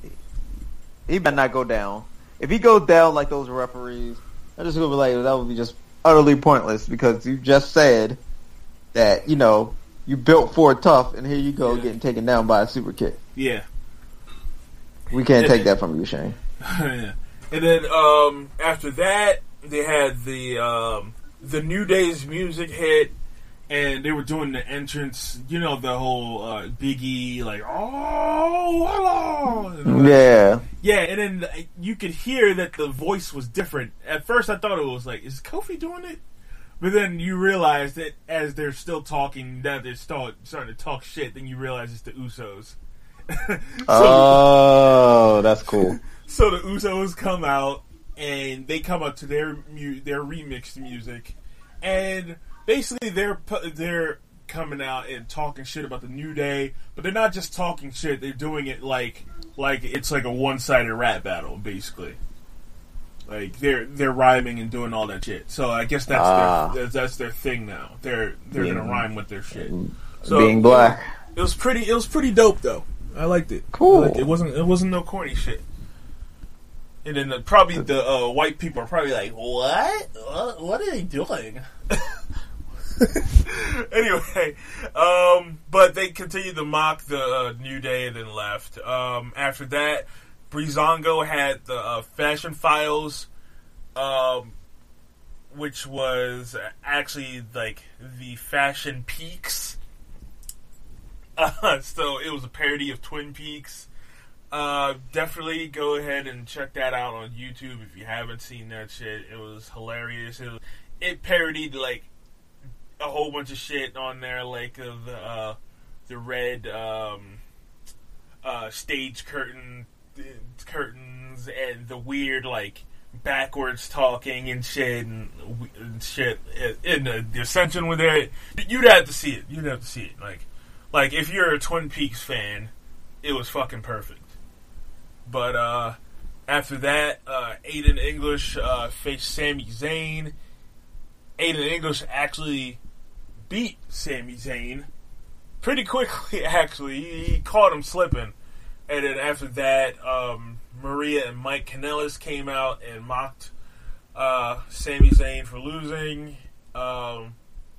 he better not go down. If he goes down like those referees, I'm just gonna be like, that would be just utterly pointless because you just said that, you know, you built for tough, and here you go Yeah. getting taken down by a super kick. Yeah. We can't take that from you, Shane. Yeah. And then um, after that, they had the um, the New Day's music hit, and they were doing the entrance. You know, the whole uh, Biggie like, oh, hello. And all that. Yeah. Yeah, and then uh, you could hear that the voice was different. At first, I thought it was like, is Kofi doing it? But then you realize that as they're still talking, that they're start, starting to talk shit, then you realize it's the Usos. so, Oh, that's cool. so the Usos come out, and they come up to their mu- their remixed music, and basically they're pu- they're coming out and talking shit about the New Day, but they're not just talking shit; they're doing it like like it's like a one sided rap battle, basically. Like they're they're rhyming and doing all that shit. So I guess that's Ah. their, that's, that's their thing now. They're they're Yeah. gonna rhyme with their shit. So, Being black. it was pretty. It was pretty dope though. I liked it. Cool. I liked it. It wasn't. It wasn't no corny shit. And then the, probably the uh, white people are probably like, "What? What, what are they doing?" Anyway, um, but they continued to mock the uh, New Day and then left. Um, after that, Breezango had the uh, Fashion Files, um, which was actually like the Fashion Peaks. Uh, so it was a parody of Twin Peaks. Uh, definitely go ahead and check that out on YouTube if you haven't seen that shit. It was hilarious. It, was, it parodied like a whole bunch of shit on there, like of the uh, the red um, uh, stage curtain curtains and the weird like backwards talking and shit and, and shit. And the, the Ascension with it, you'd have to see it. You'd have to see it. Like, like if you're a Twin Peaks fan, it was fucking perfect. But uh, after that, uh, Aiden English uh, faced Sami Zayn. Aiden English actually beat Sami Zayn pretty quickly, actually. He, he caught him slipping. And then after that, um, Maria and Mike Kanellis came out and mocked uh, Sami Zayn for losing. Um,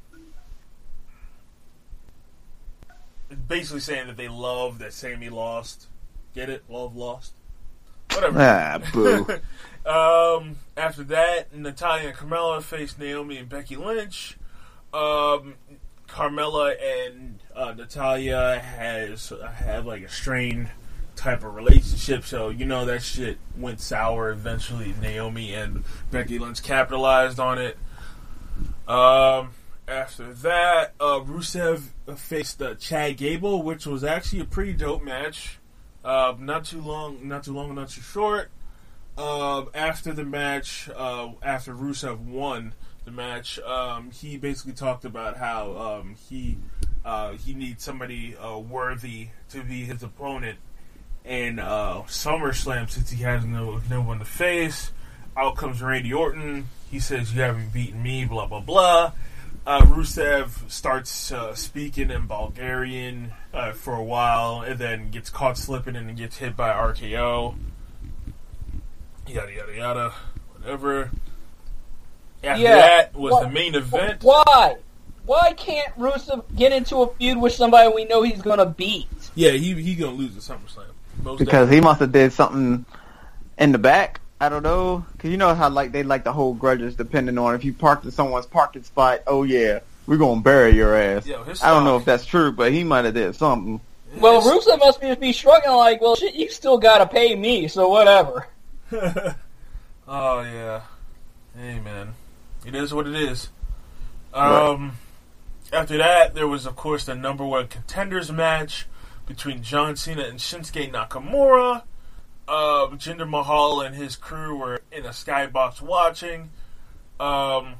basically saying that they love that Sami lost. Get it? Love lost? Whatever. Ah, boo. um, after that, Natalya and Carmella faced Naomi and Becky Lynch. Um, Carmella and uh, Natalya has have like a strained type of relationship, so you know that shit went sour eventually. Naomi and Becky Lynch capitalized on it. Um, after that, uh, Rusev faced uh, Chad Gable, which was actually a pretty dope match. Uh, not too long, not too long, not too short. Uh, after the match, uh, after Rusev won the match, um, he basically talked about how um, he uh, he needs somebody uh, worthy to be his opponent in uh, SummerSlam since he has no no one to face. Out comes Randy Orton. He says, "You haven't beaten me." Blah blah blah. Uh, Rusev starts uh, speaking in Bulgarian uh, for a while, and then gets caught slipping and gets hit by R K O. Yada yada yada. Whatever. After yeah. that was well, the main event. Why? Why can't Rusev get into a feud with somebody we know he's gonna beat? Yeah, he he gonna lose at SummerSlam. Most Because definitely. he must have did something in the back. I don't know. Because you know how like they like to hold grudges depending on if you parked in someone's parking spot. Oh, yeah, we're going to bury your ass. Yo, his I don't know stock- if that's true, but he might have did something. Well, His- Rusev must be, be struggling like, well, shit, you still gotta pay me, so whatever. Oh, yeah. Hey, man. It is what it is. Um, right. After that, there was, of course, the number one contenders match between John Cena and Shinsuke Nakamura. Uh, Jinder Mahal and his crew were in a skybox watching. Um,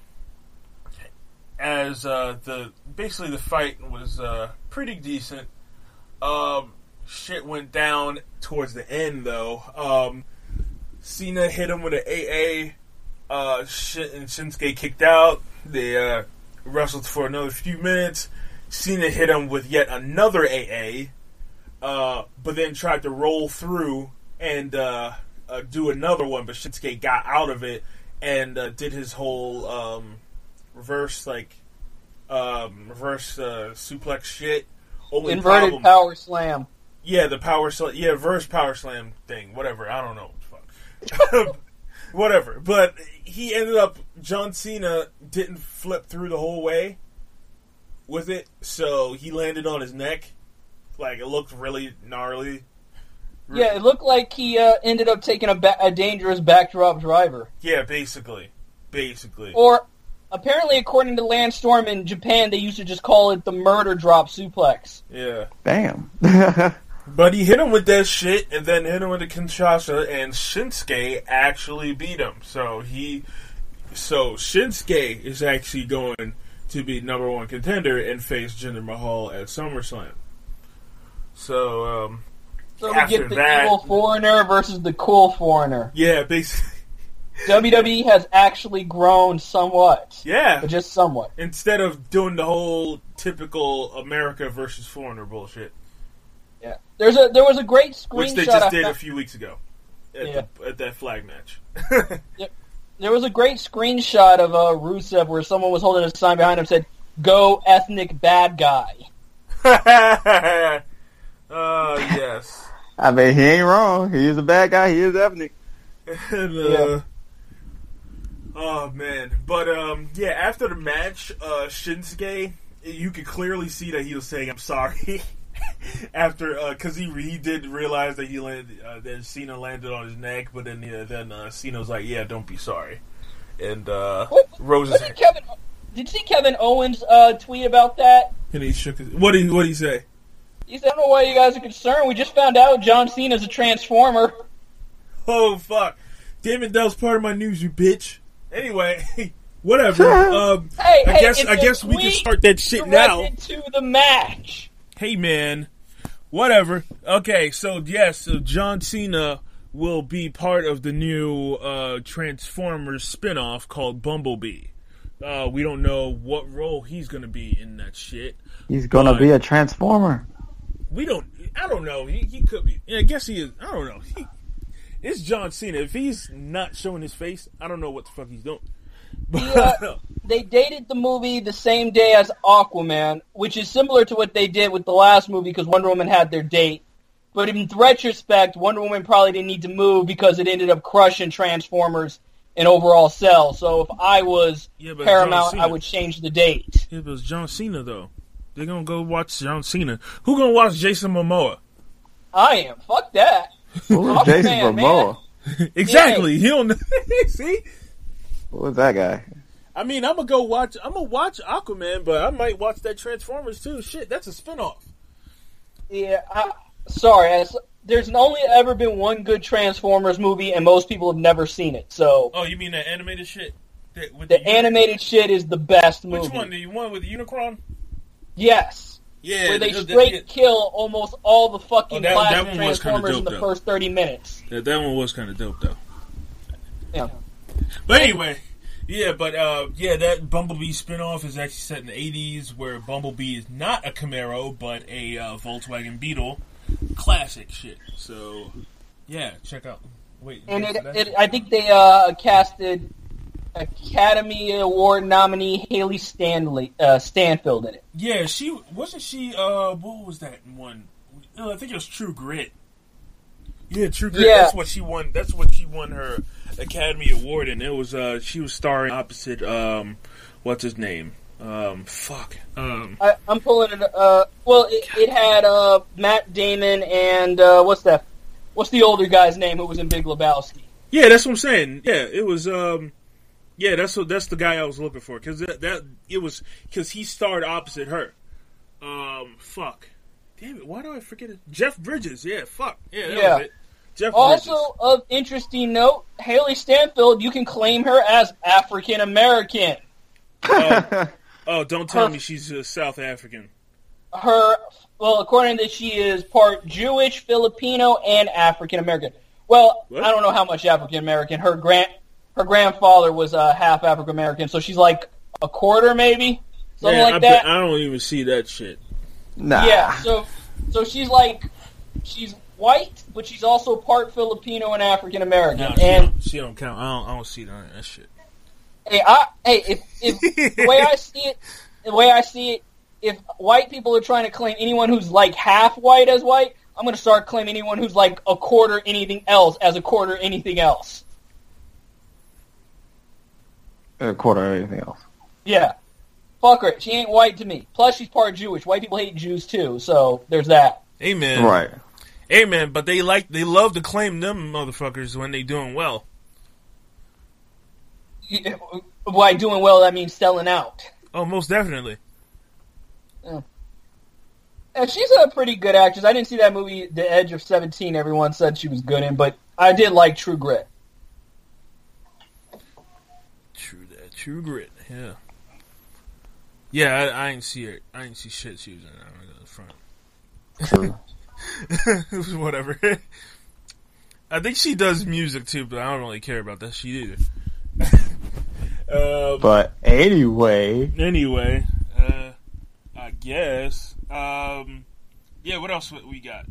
as uh, the basically the fight was uh, pretty decent. Um, shit went down towards the end, though. Um, Cena hit him with an A A. Uh, Sh- and Shinsuke kicked out. They uh, wrestled for another few minutes. Cena hit him with yet another A A. Uh, but then tried to roll through and uh, uh, do another one, but Shinsuke got out of it and uh, did his whole um, reverse, like, um, reverse uh, suplex shit. Only Inverted problem, power slam. Yeah, the power slam, yeah, reverse power slam thing, whatever, I don't know. Fuck. Whatever, but he ended up, John Cena didn't flip through the whole way with it, so he landed on his neck. Like, it looked really gnarly. Yeah, it looked like he uh, ended up taking a, ba- a dangerous backdrop driver. Yeah, basically. Basically. Or, apparently, according to Lance Storm in Japan, they used to just call it the murder drop suplex. Yeah. Damn. But he hit him with that shit, and then hit him with the Kinshasa, and Shinsuke actually beat him. So he... So, Shinsuke is actually going to be number one contender and face Jinder Mahal at SummerSlam. So, um... So we after get the that, evil foreigner versus the cool foreigner. Yeah, basically. W W E has actually grown somewhat. Yeah. But just somewhat. Instead of doing the whole typical America versus foreigner bullshit. Yeah. There's a there was a great screenshot. Which they just I did found. a few weeks ago. At, Yeah. the, at that flag match. Yep. There was a great screenshot of uh, Rusev where someone was holding a sign behind him that said, "Go ethnic bad guy." Oh, yes. I mean, he ain't wrong. He is a bad guy. He is ethnic. And, uh, Yeah. Oh, man. But, um, yeah, after the match, uh, Shinsuke, you could clearly see that he was saying, "I'm sorry." after because uh, he he did realize that he landed uh, that Cena landed on his neck, but then uh, then uh, Cena was like, "Yeah, don't be sorry." And uh, what, Rose what did Kevin? Did you see Kevin Owens uh, tweet about that? And he shook his. What did what did he say? He said, "I don't know why you guys are concerned. We just found out John Cena's a Transformer." Oh fuck! Damon, that was part of my news, you bitch. Anyway. Whatever. Um, hey, I hey, guess I guess we can start that shit now. To the match. Hey man, whatever. Okay, so yes, so John Cena will be part of the new uh, Transformers spinoff called Bumblebee. Uh, we don't know what role he's gonna be in that shit. He's gonna be a Transformer. We don't. I don't know. He, he could be. Yeah, I guess he is. I don't know. He, it's John Cena. If he's not showing his face, I don't know what the fuck he's doing. The, uh, they dated the movie the same day as Aquaman, which is similar to what they did with the last movie because Wonder Woman had their date. But in retrospect, Wonder Woman probably didn't need to move because it ended up crushing Transformers in overall sales. So if I was yeah, Paramount, I would change the date. Yeah, but it's John Cena, though. They're going to go watch John Cena. Who going to watch Jason Momoa? I am. Fuck that. Who's Jason Momoa? Exactly. Yeah. He don't see? What was that guy? I mean, I'm gonna go watch. I'm gonna watch Aquaman, but I might watch that Transformers too. Shit, that's a spinoff. Yeah, I, sorry. I, there's only ever been one good Transformers movie, and most people have never seen it. So, oh, you mean that animated shit? That, with the, the animated Unicron? Shit is the best movie. Which one? The one with the Unicron? Yes. Yeah, where they that, straight that, kill almost all the fucking oh, that, classic that Transformers dope, in the though. first thirty minutes. Yeah, that one was kind of dope, though. Yeah. But anyway. Yeah, but uh, yeah, that Bumblebee spinoff is actually set in the eighties, where Bumblebee is not a Camaro, but a uh, Volkswagen Beetle. Classic shit. So, yeah, check out. Wait, and it, it, I think they uh, casted Academy Award nominee Haley Stanley uh, Stanfield in it. Yeah, she wasn't she. Uh, what was that one? Uh, I think it was True Grit. Yeah, True Grit. Yeah. That's what she won. That's what she won her Academy Award, and it was uh, she was starring opposite um, what's his name? Um, fuck. Um, I, I'm pulling it. Uh, well, it, it had uh, Matt Damon and uh, what's that? What's the older guy's name who was in Big Lebowski? Yeah, that's what I'm saying. Yeah, it was. Um, yeah, that's what, that's the guy I was looking for because that, that it was because he starred opposite her. Um, fuck. Damn it! Why do I forget it? Jeff Bridges. Yeah, fuck. Yeah, that yeah. was it. Jeff also, Bridges. of interesting note, Haley Stanfield, you can claim her as African American. Oh, oh, don't tell her, me she's uh, South African. Her, well, according to this, she is part Jewish, Filipino, and African American. Well, what? I don't know how much African American. Her grand, her grandfather was uh, half African American, so she's like a quarter, maybe something yeah, like I that. Bet, I don't even see that shit. Nah. Yeah, so so she's like she's white, but she's also part Filipino and African American. No, she, and don't, she don't count. I don't, I don't see that, that shit. Hey, I, hey, if, if the way I see it, the way I see it, if white people are trying to claim anyone who's like half white as white, I'm going to start claiming anyone who's like a quarter anything else as a quarter anything else. A quarter of anything else. Yeah. Fuck her. She ain't white to me. Plus, she's part Jewish. White people hate Jews too, so there's that. Amen. Right. Amen. But they like they love to claim them motherfuckers when they doing well. By doing well, that means selling out. Oh, most definitely. Yeah. And she's a pretty good actress. I didn't see that movie, The Edge of seventeen. Everyone said she was good in, but I did like True Grit. True that. True Grit. Yeah. Yeah, I, I didn't see her. I didn't see shit she was in. I'm gonna go to the front. It was whatever. I think she does music too, but I don't really care about that shit either. uh, but anyway, anyway, uh, I guess. Um, yeah, what else we got?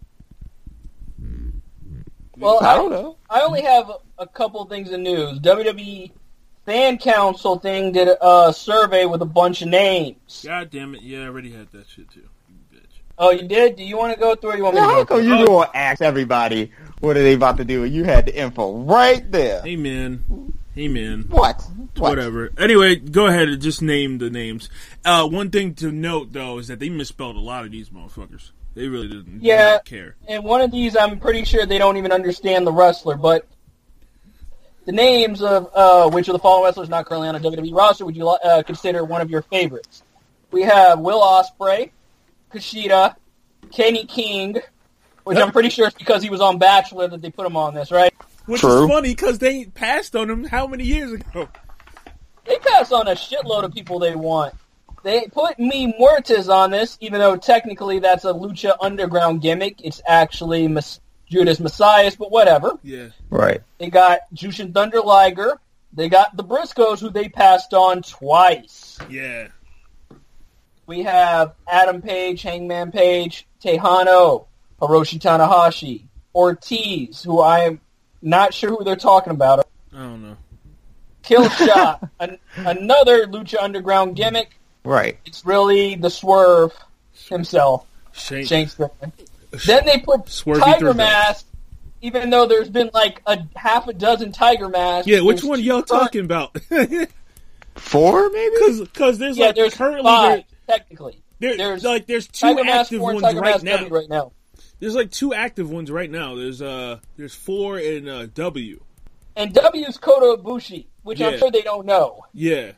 Well, I don't know. I only have a couple things in news. W W E Fan Council thing did a survey with a bunch of names. God damn it! Yeah, I already had that shit too. You bitch. Oh, you did? Do you want to go through, or do you want me Well, to how go come through? you gonna ask everybody what are they about to do? You had the info right there. Hey man, Hey, man. What? What? Whatever. Anyway, go ahead and just name the names. Uh, one thing to note, though, is that they misspelled a lot of these motherfuckers. They really didn't, Yeah. didn't care. And one of these, I'm pretty sure they don't even understand the wrestler, but the names of uh, which of the following wrestlers not currently on a W W E roster would you uh, consider one of your favorites? We have Will Ospreay, Kushida, Kenny King, which Yep. I'm pretty sure it's because he was on Bachelor that they put him on this, right? Which True. is funny, because they passed on him how many years ago? They pass on a shitload of people they want. They put Me Muertes on this, even though technically that's a Lucha Underground gimmick. It's actually Mas- Judas Messias, but whatever. Yeah. Right. They got Jushin Thunder Liger. They got the Briscoes, who they passed on twice. Yeah. We have Adam Page, Hangman Page, Tejano, Hiroshi Tanahashi, Ortiz, who I am not sure who they're talking about. I don't know. Killshot, an- another Lucha Underground gimmick. Right. It's really the Swerve himself, Shane. Shane Strickland. Then they put Swervey Tiger Thursday. Mask, even though there's been like a half a dozen Tiger Masks. Yeah, which There's one two y'all current- talking about? Four, maybe? Because there's Yeah, like there's currently five, there, technically. there, There's like there's two Tiger Mask active four and ones Tiger right Mask now. W right now. There's like two active ones right now. There's uh there's four in uh, W. And W's Kota Ibushi, which Yeah. I'm sure they don't know. Yeah.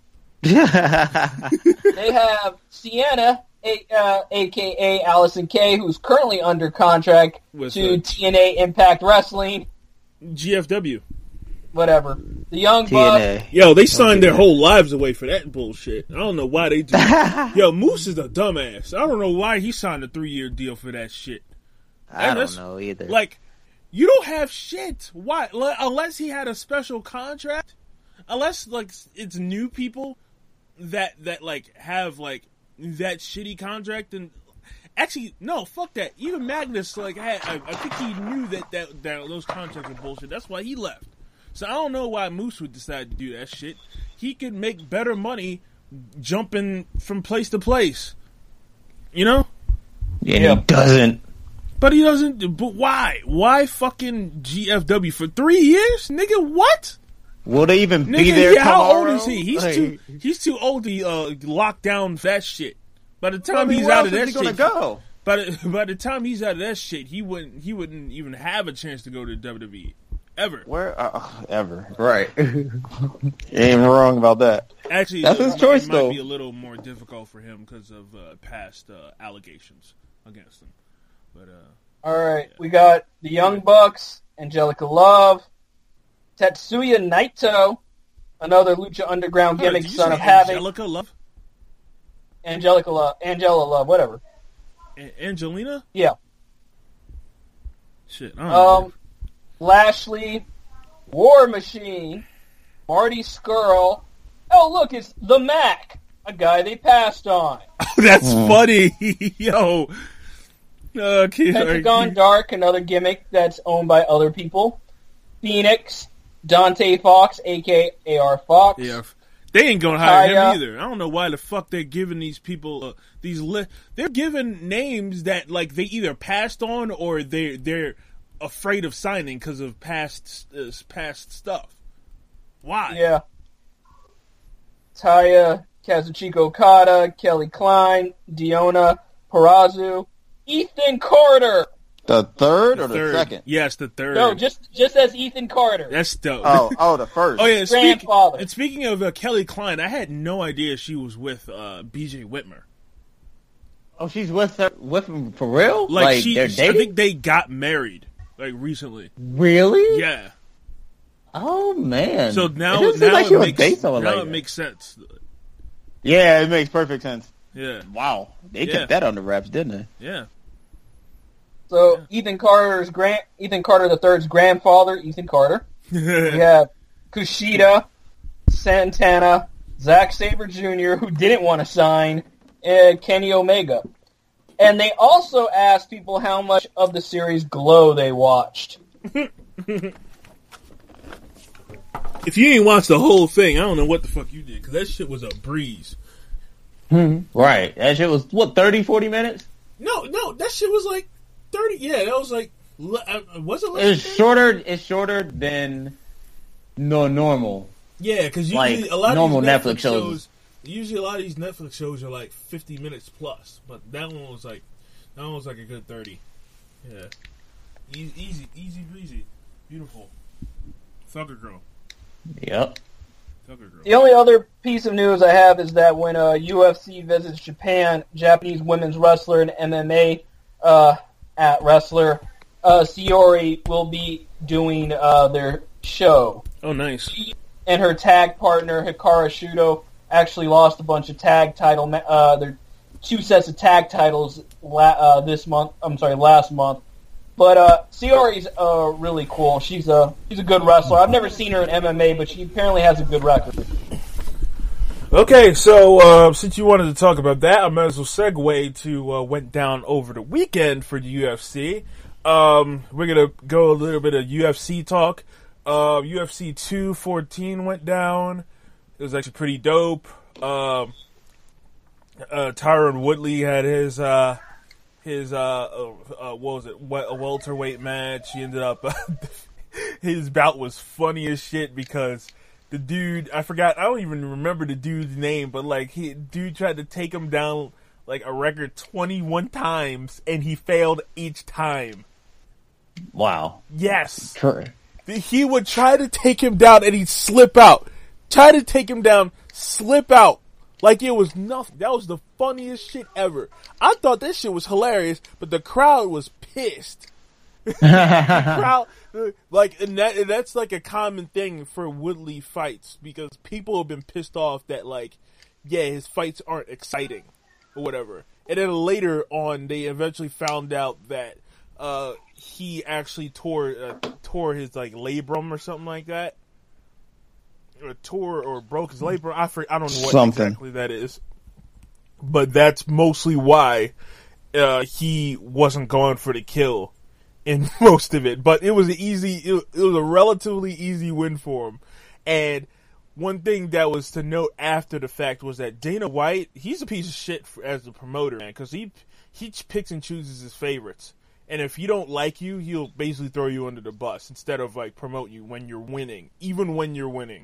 They have Sienna, a, uh, a k a. Allison Kay, who's currently under contract With, to uh, T N A Impact Wrestling, G F W. whatever. The Young T N Bucks, A. Yo, they signed their whole lives away for that bullshit. I don't know why they do. Yo, Moose is a dumbass. I don't know why he signed a three year deal for that shit. I And don't that's- know either. Like, you don't have shit. Why? L- Unless he had a special contract. Unless like it's new people that that like have like that shitty contract and actually no, fuck that. Even Magnus like had I, I think he knew that, that that those contracts were bullshit. That's why he left. So I don't know why Moose would decide to do that shit. He could make better money jumping from place to place. You know? and Yeah. he doesn't. But he doesn't. But why? Why fucking G F W for three years, nigga? What? Will they even Nigga, be there yeah, how tomorrow? old is he? He's Like, too. He's too old to uh, lock down that shit. By the I time mean, he's where out else of is that he gonna shit, go? by the by the time he's out of that shit, he wouldn't. He wouldn't even have a chance to go to W W E ever. Where? Uh, ever. Right. Ain't wrong about that. Actually, That's uh, his it choice, might though. be a little more difficult for him because of uh, past uh, allegations against him. But uh, all right, we got the Young Bucks, Angelica Love, Tetsuya Naito, another Lucha Underground hold on, gimmick, did you son say of Havoc. Angelica Love, Angelica Love, Angela Love, whatever. A- Angelina. Yeah. Shit. I don't know. Um, Lashley, War Machine, Marty Skrull. Oh, look, it's the Mac, a guy they passed on. That's funny, yo. Uh, keep- Pentagon Dark, another gimmick that's owned by other people. Phoenix, Dante Fox, a k a. A R Fox. Yeah, they ain't gonna hire Kaya. him either. I don't know why the fuck they're giving these people uh, these li- they're giving names that like they either passed on or they they're afraid of signing because of past uh, past stuff. Why? Yeah. Taya, Kazuchika Okada, Kelly Klein, Diona Purrazzo, Ethan Carter. The third or the Third. second? Yes, the third. No, just just as Ethan Carter. That's dope. Oh, oh, the first. Oh yeah, speak, Grandfather. and speaking of uh, Kelly Klein, I had no idea she was with uh, B J Whitmer. Oh, she's with her, with him for real? Like, Like, she, they're I dating? think they got married like recently. Really? Yeah. Oh man. So now, it doesn't seem now like it she would makes date someone now like it that. makes sense. Yeah, it makes perfect sense. Yeah, Wow, they Yeah. kept that under wraps, didn't they? yeah. So Ethan Carter's grand Ethan Carter the third's grandfather, Ethan Carter. We have Kushida, Santana, Zack Sabre Junior, who didn't want to sign, and Kenny Omega. And they also asked people how much of the series Glow they watched. If you ain't watched the whole thing, I don't know what the fuck you did because that shit was a breeze. Right. That shit was, what, thirty, forty minutes? No, no, that shit was like thirty. Yeah, that was like le- uh, was it? less It's than shorter, it's shorter than no normal. Yeah, because usually Like, a lot normal of these Netflix, Netflix shows. shows, usually a lot of these Netflix shows are like fifty minutes plus, but that one was like that one was like a good thirty. Yeah, easy, easy, easy breezy, beautiful. Thugger girl. Yep. Thugger girl. The only other piece of news I have is that when uh, U F C visits Japan, Japanese women's wrestler and M M A uh, at wrestler uh, Shiori will be doing uh, their show. Oh, nice. She and her tag partner Hikaru Shudo actually lost a bunch of tag title. Ma- uh, their two sets of tag titles la- uh, this month. I'm sorry, last month. But uh, Shiori's uh, really cool. She's a she's a good wrestler. I've never seen her in M M A, but she apparently has a good record. Okay, so uh, since you wanted to talk about that, I might as well segue to uh, went down over the weekend for the U F C. Um, we're gonna go a little bit of U F C talk. Uh, U F C two fourteen went down. It was actually pretty dope. Um, uh, Tyron Woodley had his uh, his uh, uh, uh, what was it? A welterweight match. He ended up his bout was funny as shit because the dude, I forgot, I don't even remember the dude's name, but like he dude tried to take him down like a record twenty-one times, and he failed each time. Wow. Yes. Sure. He would try to take him down and he'd slip out. Try to take him down, slip out. Like it was nothing. That was the funniest shit ever. I thought this shit was hilarious, but the crowd was pissed. The crowd, like, and, that, and that's like a common thing for Woodley fights because people have been pissed off that, like, yeah, his fights aren't exciting or whatever. And then later on, they eventually found out that uh, he actually tore uh, tore his like labrum or something like that, or tore or broke his labrum. I for, I don't know what something. exactly that is, but that's mostly why uh, he wasn't going for the kill in most of it. But it was an easy, it, it was a relatively easy win for him. And one thing that was to note after the fact was that Dana White, he's a piece of shit for, as a promoter, man, because he he picks and chooses his favorites. And if he don't like you, he'll basically throw you under the bus instead of like promote you when you're winning, even when you're winning.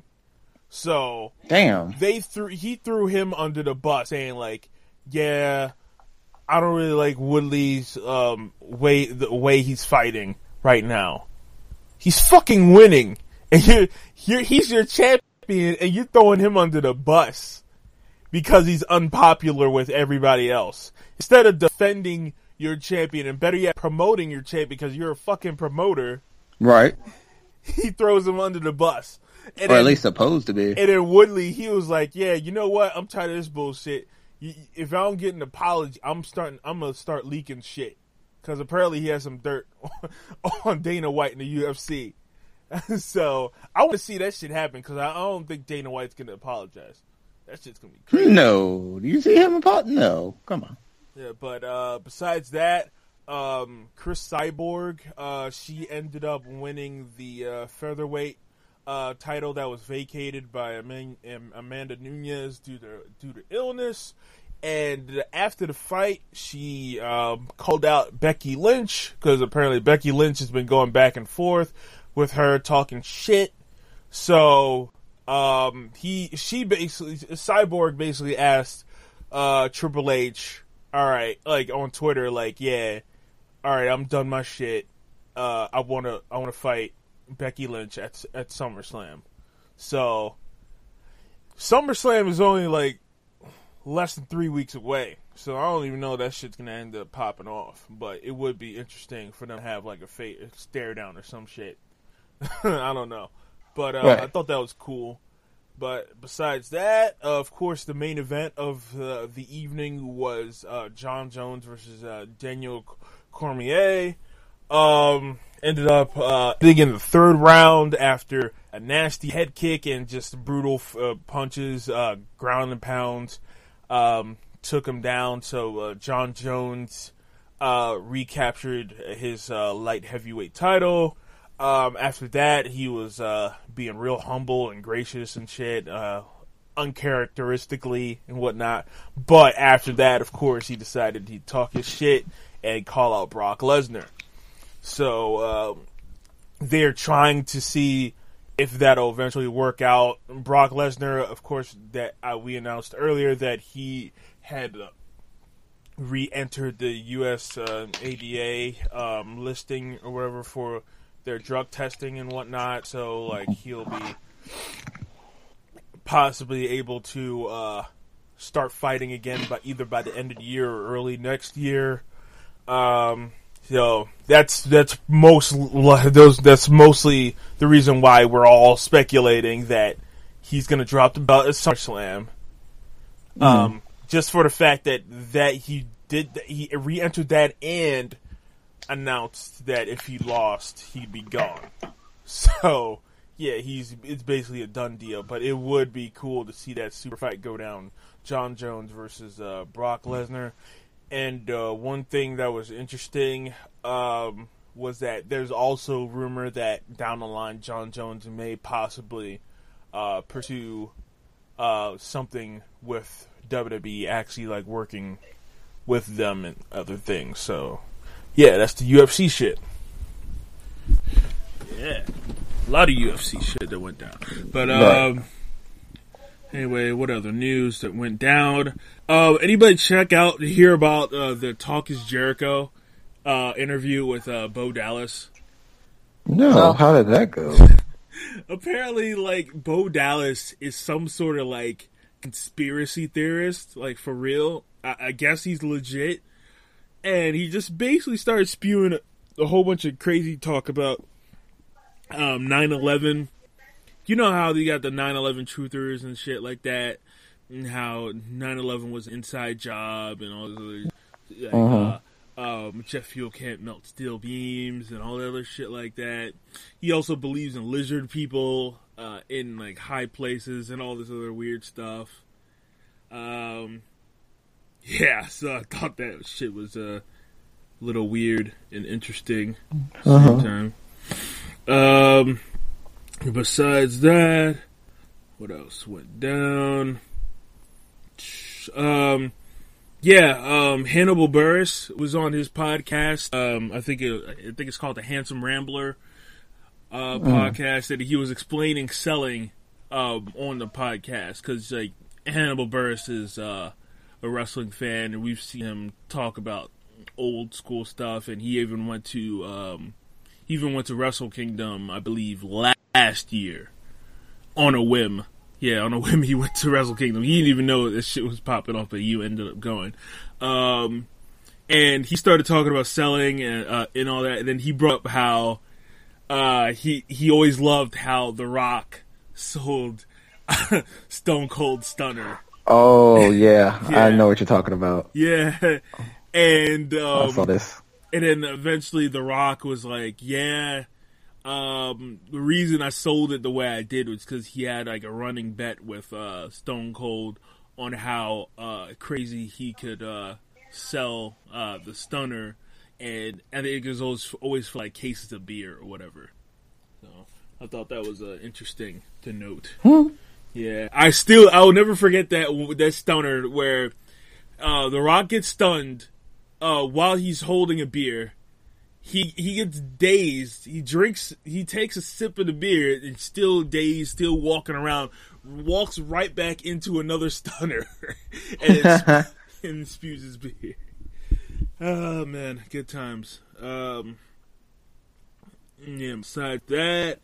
So damn, they threw he threw him under the bus, saying like, yeah, I don't really like Woodley's um, way the way he's fighting right now. He's fucking winning, and you're, you're he's your champion, and you're throwing him under the bus because he's unpopular with everybody else. Instead of defending your champion, and better yet, promoting your champion because you're a fucking promoter, right? He throws him under the bus, and or then, at least supposed to be. And then Woodley, he was like, "Yeah, you know what? I'm tired of this bullshit. If I don't get an apology, I'm starting. I'm gonna start leaking shit because apparently he has some dirt on Dana White in the U F C. So I want to see that shit happen because I don't think Dana White's gonna apologize. That shit's gonna be crazy. No, do you see him apologize? No, come on. Yeah, but uh, besides that, um, Chris Cyborg, uh, she ended up winning the uh, featherweight uh, title that was vacated by Amanda Nunes due to due to illness. And after the fight, she um, called out Becky Lynch because apparently Becky Lynch has been going back and forth with her talking shit. So um, he, she basically, Cyborg basically asked uh, Triple H, all right, like on Twitter, like, yeah, all right, I'm done my shit. Uh, I wanna, I wanna fight Becky Lynch at at SummerSlam. So SummerSlam is only like less than three weeks away, so I don't even know that shit's gonna end up popping off. But it would be interesting for them to have like a, fa- a stare down or some shit. I don't know, but uh, right. I thought that was cool. But besides that, uh, of course, the main event of uh, the evening was uh, John Jones versus uh, Daniel Cormier. Um, ended up uh, big in the third round after a nasty head kick and just brutal uh, punches, uh, ground and pounds, um, took him down. So uh, John Jones uh, recaptured his uh, light heavyweight title. Um, after that, he was, uh, being real humble and gracious and shit, uh, uncharacteristically and whatnot. But after that, of course, he decided he'd talk his shit and call out Brock Lesnar. So, um, they're trying to see if that'll eventually work out. Brock Lesnar, of course, that uh, we announced earlier that he had uh, re-entered the U S uh, A D A um, listing or whatever for their drug testing and whatnot. So, like, he'll be possibly able to uh, start fighting again, by either by the end of the year or early next year. Um, so that's that's most those that's mostly the reason why we're all speculating that he's going to drop the belt at SummerSlam. Mm. Um, just for the fact that that he did he re-entered that and announced that if he lost, he'd be gone. So yeah, he's it's basically a done deal. But it would be cool to see that super fight go down: John Jones versus uh, Brock Lesnar. And uh, one thing that was interesting um, was that there's also rumor that down the line John Jones may possibly uh, pursue uh, something with W W E, actually like working with them and other things. So yeah, that's the U F C shit. Yeah, a lot of U F C shit that went down. But um, anyway, what other news that went down? Uh, anybody check out to hear about uh, the Talk is Jericho uh, interview with uh, Bo Dallas? No, No. How did that go? Apparently, like, Bo Dallas is some sort of, like, conspiracy theorist, like, for real. I, I guess he's legit. And he just basically started spewing a, a whole bunch of crazy talk about um, nine eleven. You know how you got the nine eleven truthers and shit like that, and how nine eleven was an inside job and all this other, like, uh-huh. uh, um, jet fuel can't melt steel beams and all that other shit like that. He also believes in lizard people uh, in like high places and all this other weird stuff. Um, yeah, so I thought that shit was a little weird and interesting at the Uh-huh. same time. Um, besides that, what else went down? Um, yeah, um, Hannibal Buress was on his podcast. Um, I think it, I think it's called the Handsome Rambler uh, podcast. That he was explaining selling um, on the podcast because like Hannibal Buress is uh, a wrestling fan, and we've seen him talk about old school stuff. And he even went to um, he even went to Wrestle Kingdom, I believe, last year on a whim. Yeah, on a whim, he went to Wrestle Kingdom. He didn't even know this shit was popping off, but you ended up going. Um, and he started talking about selling and, uh, and all that. And then he brought up how uh, he he always loved how The Rock sold Stone Cold Stunner. Oh, yeah. Yeah. I know what you're talking about. Yeah, and um, I saw this. And then eventually The Rock was like, yeah. Um, the reason I sold it the way I did was because he had like a running bet with uh, Stone Cold on how uh, crazy he could uh, sell uh, the Stunner, and I think it was always, always for like cases of beer or whatever. So I thought that was uh, interesting to note. Hmm. Yeah, I still I will never forget that that Stunner where uh, The Rock gets stunned uh, while he's holding a beer. He he gets dazed. He drinks. He takes a sip of the beer and still dazed, still walking around. Walks right back into another Stunner and, it's, and spews his beer. Oh man, good times. Um, yeah. Besides that,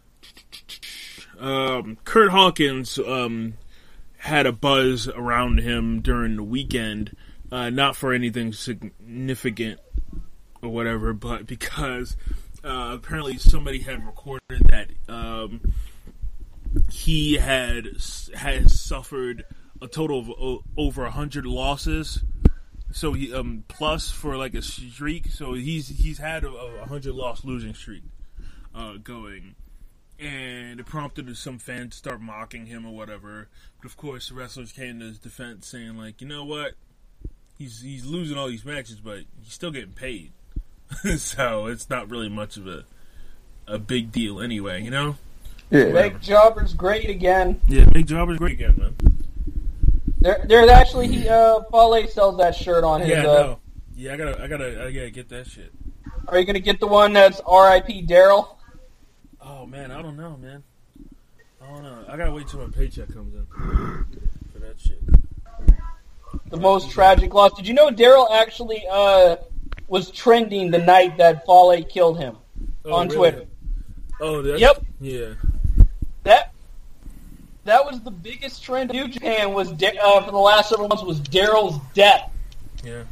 um, Kurt Hawkins um, had a buzz around him during the weekend, uh, not for anything significant or whatever, but because uh, apparently somebody had recorded that um, he had has suffered a total of o- over a hundred losses. So he um plus for like a streak. So he's he's had a, a hundred loss losing streak uh, going, and it prompted some fans to start mocking him or whatever. But of course, the wrestlers came to his defense, saying like, you know what, he's he's losing all these matches, but he's still getting paid. So it's not really much of a a big deal anyway, you know? Yeah. Make jobbers great again. Yeah, make jobbers great again, man. There, there's actually he uh, Fale sells that shirt on his. Yeah, uh, no. Yeah, I gotta, I gotta, I gotta get that shit. Are you gonna get the one that's R I P Daryl? Oh man, I don't know, man. I don't know. I gotta wait till my paycheck comes in for that shit. The most tragic loss. Did you know Daryl actually uh, was trending the night that Fale killed him Oh, on really? Twitter? Oh, that's, Yep. Yeah. That that was the biggest trend in New Japan was uh, for the last several months was Daryl's death. Yeah.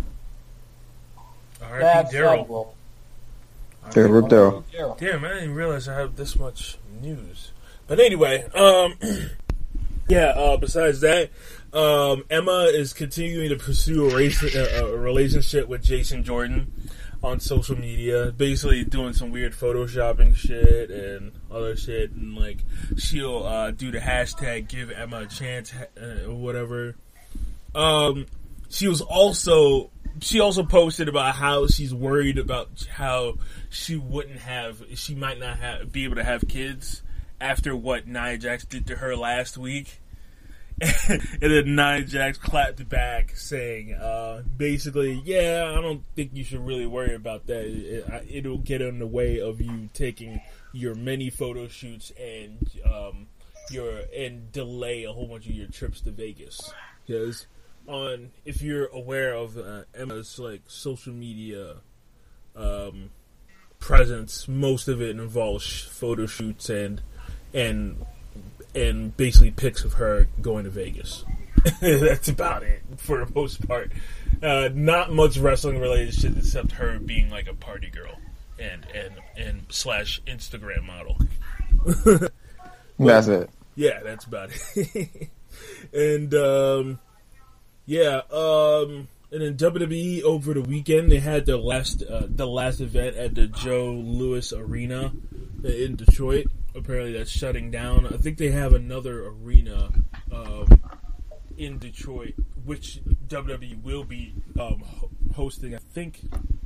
R I That's P Daryl. terrible. Yeah, rip Daryl. Daryl. Damn, I didn't realize I have this much news. But anyway, um, yeah. Uh, besides that, um, Emma is continuing to pursue a, race, uh, a relationship with Jason Jordan on social media, basically doing some weird photoshopping shit and other shit, and like she'll uh, do the hashtag "Give Emma a Chance" uh, or whatever. Um, she was also. She also posted about how she's worried about how she wouldn't have, she might not have, be able to have kids after what Nia Jax did to her last week. And then Nia Jax clapped back saying, uh, basically, yeah, I don't think you should really worry about that. It, it'll get in the way of you taking your many photo shoots and, um, your, and delay a whole bunch of your trips to Vegas. Because, on if you're aware of uh, Emma's like social media um, presence, most of it involves sh- photo shoots and and and basically pics of her going to Vegas. That's about it for the most part. Uh, not much wrestling related shit except her being like a party girl and and and slash Instagram model. But, That's it. Yeah, that's about it. And um, yeah, um, and then W W E over the weekend they had their last uh, the last event at the Joe Louis Arena in Detroit. Apparently that's shutting down. I think they have another arena um, in Detroit, which W W E will be um, ho- hosting. I think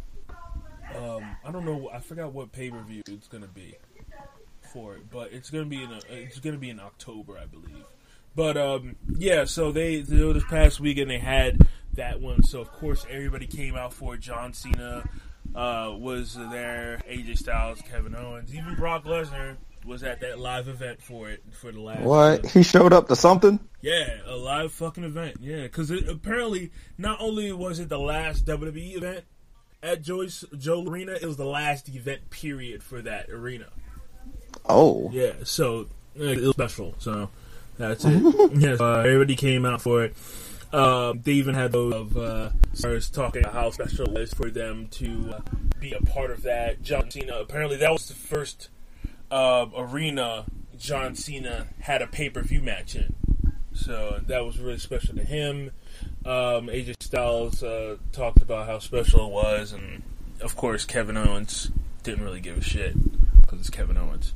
um, I don't know. I forgot what pay per view it's going to be for it, but it's going to be in a, it's going to be in October, I believe. But, um, yeah, so they, they, this past weekend, they had that one. So, of course, everybody came out for it. John Cena uh, was there. A J Styles, Kevin Owens. Even Brock Lesnar was at that live event for it, for the last. What? Uh, He showed up to something? yeah, a live fucking event. Yeah, because apparently, not only was it the last W W E event at Joyce, Joe Arena, it was the last event, period, for that arena. Oh. Yeah, so it was special, so... That's it. Yes, uh, everybody came out for it. Uh, they even had those of uh, stars talking about how special it is for them to uh, be a part of that. John Cena, apparently that was the first uh, arena John Cena had a pay-per-view match in. So that was really special to him. Um, A J Styles uh, talked about how special it was, and of course Kevin Owens didn't really give a shit because it's Kevin Owens.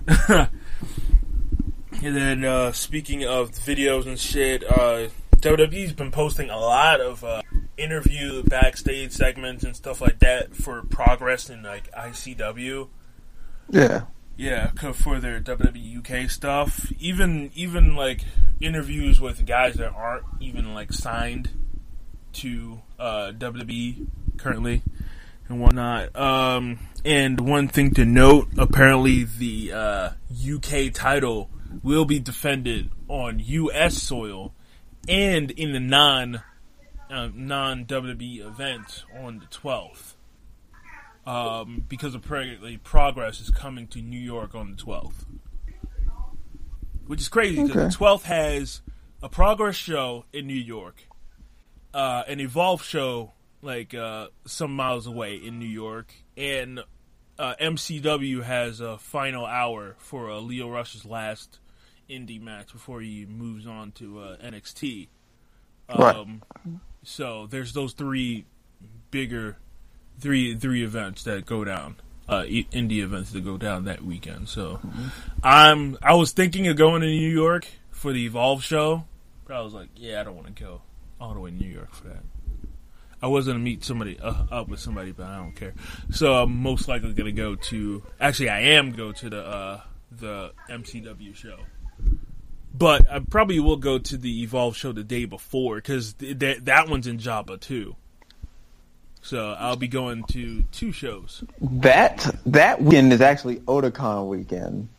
And then, uh, speaking of videos and shit, uh, W W E's been posting a lot of, uh, interview, backstage segments and stuff like that for Progress in, like, I C W. Yeah. Yeah, for their W W E U K stuff. Even, even, like, interviews with guys that aren't even, like, signed to, uh, W W E currently and whatnot. Um, and one thing to note, apparently the, uh, U K title will be defended on U S soil and in the non uh, non W W E event on the twelfth. Um, because apparently Progress is coming to New York on the twelfth. Which is crazy because Okay. the twelfth has a Progress show in New York, uh, an Evolve show like uh, some miles away in New York, and uh, M C W has a final hour for uh, Leo Rush's last indie match before he moves on to uh, N X T. Um, Right. So there's those three bigger, three three events that go down, uh, e- indie events that go down that weekend. So Mm-hmm. I'm I was thinking of going to New York for the Evolve show, but I was like, yeah, I don't want to go all the way to New York for that. I was going to meet somebody uh, up with somebody, but I don't care. So I'm most likely going to go to. Actually, I am go to the uh, the M C W show. But I probably will go to the Evolve show the day before, because th- th- that one's in Joppa, too. So I'll be going to two shows. That that weekend is actually Otakon weekend.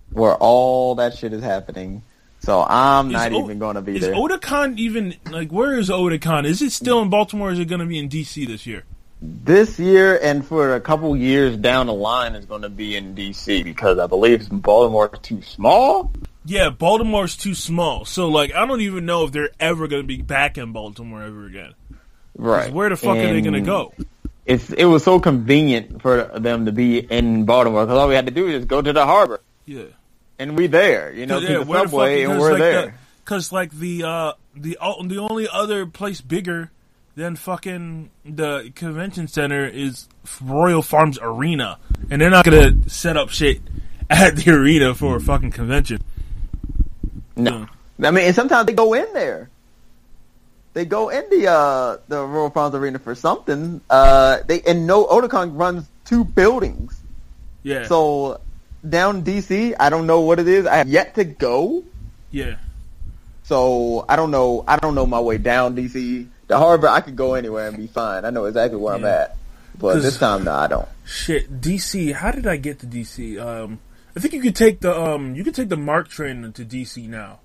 where all that shit is happening. So I'm not is even o- going to be is there. Is Otakon even, like, where is Otakon? Is it still in Baltimore or is it going to be in D C this year? This year and for a couple years down the line is going to be in D C because I believe Baltimore is too small. Yeah, Baltimore's too small. So, like, I don't even know if they're ever going to be back in Baltimore ever again. Right. Where the fuck and are they going to go? It's It was so convenient for them to be in Baltimore because all we had to do is go to the harbor. Yeah. And we there. You know, yeah, to the subway the and we're like there. Because, like, the, uh, the, the only other place bigger than fucking the convention center is Royal Farms Arena. And they're not going to set up shit at the arena for a fucking convention. No. I mean, and sometimes they go in there. They go in the uh, the Royal Farms Arena for something. Uh, they and no Otakon runs two buildings. Yeah. So down D C, I don't know what it is. I have yet to go. Yeah. So I don't know. I don't know my way down D C. The harbor, I could go anywhere and be fine. I know exactly where yeah. I'm at. But this time, no, I don't. Shit, D C. How did I get to D C? Um, I think you could take the um, you could take the MARC train to D C now.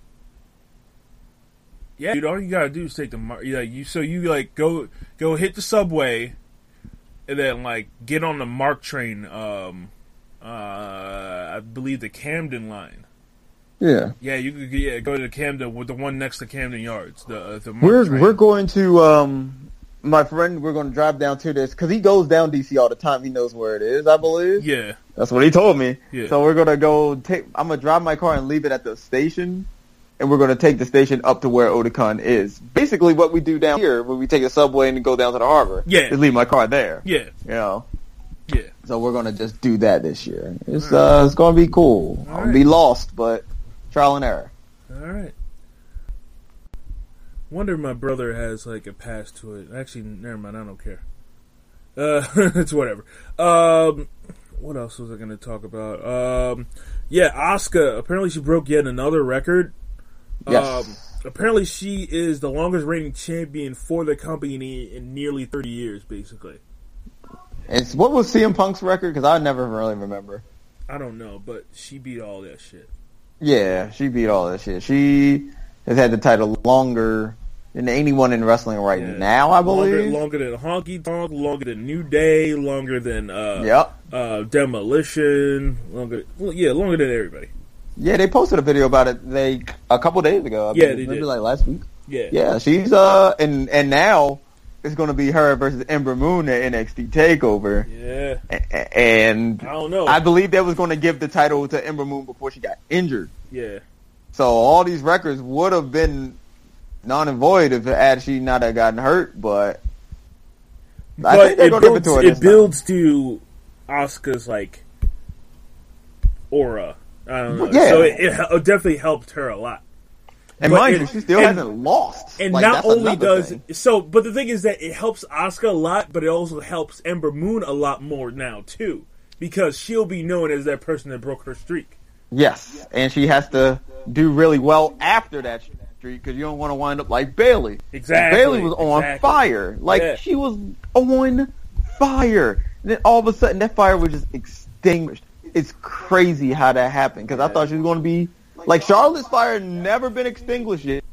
Yeah, dude. All you gotta do is take the MARC. Yeah, you so you like go go hit the subway, and then like get on the MARC train. Um, uh, I believe the Camden line. Yeah. Yeah, you could yeah go to the Camden with the one next to Camden Yards. The uh, the MARC We're train. we're going to um. My friend, we're going to drive down to this because he goes down D C all the time. He knows where it is, I believe. Yeah, that's what he told me. Yeah. So we're gonna go take. I'm gonna drive my car and leave it at the station, and we're gonna take the station up to where Otakon is. Basically, what we do down here when we take a subway and go down to the harbor. Yeah. Is leave my car there. Yeah. You know. Yeah. So we're gonna just do that this year. It's uh, it's gonna be cool. All I'll right. be lost, but trial and error. All right. Wonder if my brother has like a pass to it. Actually, never mind. I don't care. Uh, it's whatever. Um, what else was I going to talk about? Um, yeah, Asuka. Apparently, she broke yet another record. Yes. Um, apparently, she is the longest reigning champion for the company in nearly thirty years. Basically, It's what was C M Punk's record? Because I never really remember. I don't know, but she beat all that shit. Yeah, she beat all that shit. She has had the title longer than anyone in wrestling right Yeah. now, I believe. Longer, longer than Honky Tonk, longer than New Day, longer than uh, Yep. uh, Demolition, longer, well, yeah, longer than everybody. Yeah, they posted a video about it they a couple days ago. I Yeah, believe. they Maybe did. like last week. Yeah, Yeah, she's uh and and now it's going to be her versus Ember Moon at N X T Takeover. yeah. A- And I don't know. I believe they was going to give the title to Ember Moon before she got injured. Yeah, So all these records would have been non and void if had she not have gotten hurt, but I but think they're it going to give it builds, to her it this time. builds to Asuka's like aura. I don't know. Yeah. So it, it, hel- it definitely helped her a lot. And But mind it- you, she still and- hasn't lost. And Like, not that's only another does thing. so, but the thing is that it helps Asuka a lot, but it also helps Ember Moon a lot more now too, because she'll be known as that person that broke her streak. Yes, and she has to do really well after that streak because you don't want to wind up like Bailey. Exactly. Bailey was on exactly. fire. Like, Yeah. she was on fire. And then all of a sudden, that fire was just extinguished. It's crazy how that happened because I thought she was going to be... Like, Charlotte's fire had never been extinguished yet.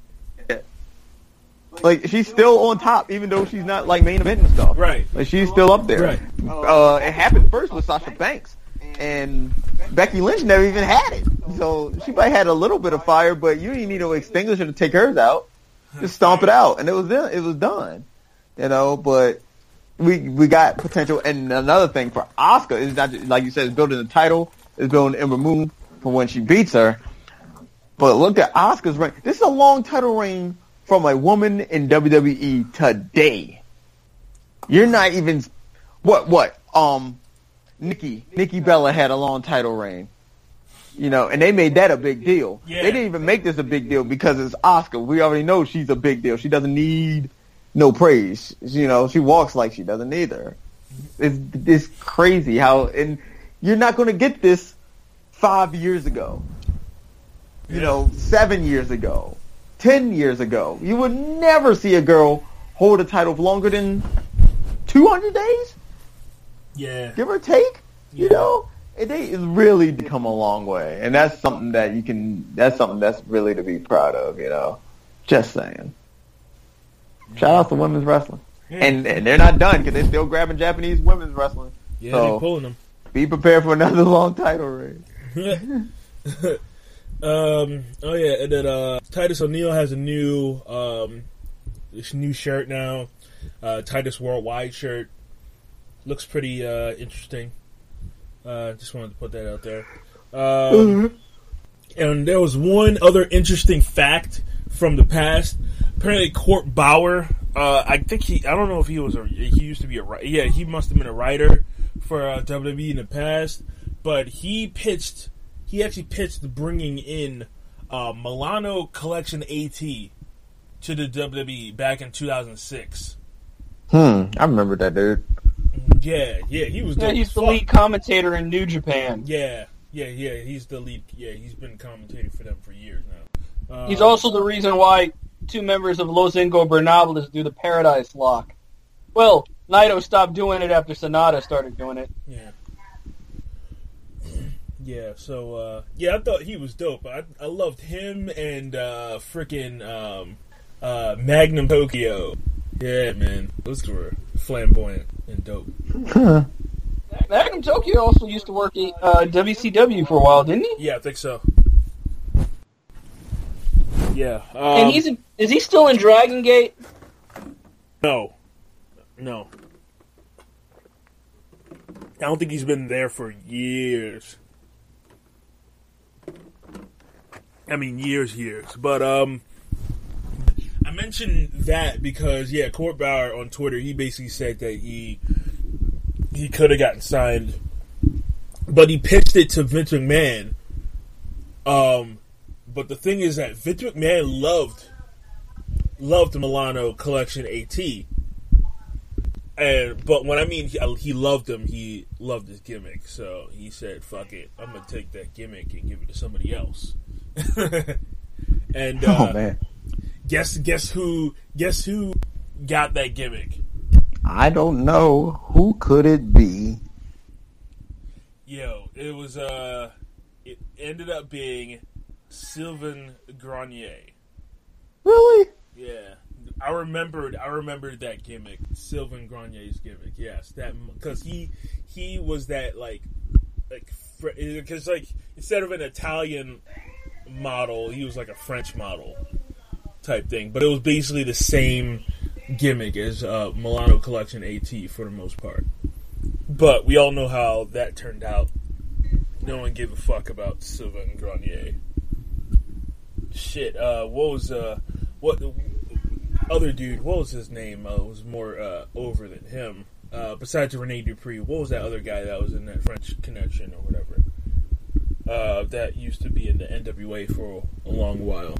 Like, she's still on top, even though she's not, like, main event and stuff. Right. Like, she's still up there. Right. Uh, it happened first with Sasha Banks. And Becky Lynch never even had it. So she might have had a little bit of fire, but you didn't need to extinguish it to take hers out. Just stomp it out. And it was done. It was done. You know, but we we got potential. And another thing for Asuka is not, just, like you said, it's building the title. It's building Ember Moon for when she beats her. But look at Asuka's reign. This is a long title reign from a woman in W W E today. You're not even... What, what? Um... Nikki, Nikki Bella had a long title reign, you know, and they made that a big deal. Yeah. They didn't even make this a big deal because it's Asuka. We already know she's a big deal. She doesn't need no praise. You know, she walks like she doesn't either. It's, it's crazy how, and you're not going to get this five years ago, you Yeah. know, seven years ago, ten years ago. You would never see a girl hold a title for longer than two hundred days. Yeah. Give or take, you Yeah. know? they really did come a long way, and that's something that you can. That's something that's really to be proud of. You know, just saying. Shout out to women's wrestling, yeah. and and they're not done because they're still grabbing Japanese women's wrestling. Yeah, so they're pulling them. Be prepared for another long title reign. um. Oh yeah, and then uh, Titus O'Neil has a new um, this new shirt now. Uh, Titus Worldwide shirt. Looks pretty uh, interesting. Uh, just wanted to put that out there. Um, mm-hmm. And there was one other interesting fact from the past. Apparently, Court Bauer. Uh, I think he. I don't know if he was a. He used to be a. Yeah, he must have been a writer for uh, W W E in the past. But he pitched. He actually pitched bringing in uh, Milano Collection AT to the W W E back in two thousand six. Hmm, I remember that dude. Yeah, yeah, he was. Yeah, the he's the fuck. lead commentator in New Japan. Yeah, yeah, yeah. He's the lead. Yeah, he's been commentating for them for years now. Uh, He's also the reason why two members of Los Ingobernables do the Paradise Lock. Well, Naito stopped doing it after Sonata started doing it. Yeah. Yeah. So uh, yeah, I thought he was dope. I I loved him and uh, freaking um, uh, Magnum Tokyo. Yeah, man, those were flamboyant and dope. Huh. Magnum Tokyo also used to work at uh, W C W for a while, didn't he? Yeah, I think so. Yeah. Um, and he's in, is he still in Dragon Gate? No. No. I don't think he's been there for years. I mean, years, years. But, um... I mentioned that because, yeah, Court Bauer on Twitter, he basically said that he he could have gotten signed, but he pitched it to Vince McMahon. Um, but the thing is that Vince McMahon loved loved the Milano Collection AT, and but when I mean he, he loved him, he loved his gimmick. So he said, "Fuck it, I'm gonna take that gimmick and give it to somebody else." and uh, oh man. Guess guess who guess who got that gimmick? I don't know. Who could it be? Yo, it was uh it ended up being Sylvain Grenier. Really? Yeah. I remembered I remembered that gimmick, Sylvain Grenier's gimmick. Yes, that cuz he he was that like like cuz like instead of an Italian model, he was like a French model. Type thing, but it was basically the same gimmick as uh, Milano Collection AT for the most part. But we all know how that turned out. No one gave a fuck about Sylvain Grenier. Shit, uh, what was uh, what the other dude? What was his name? Uh, was more uh, over than him. Uh, besides Rene Dupree, what was that other guy that was in that French Connection or whatever? Uh, that used to be in the N W A for a long while.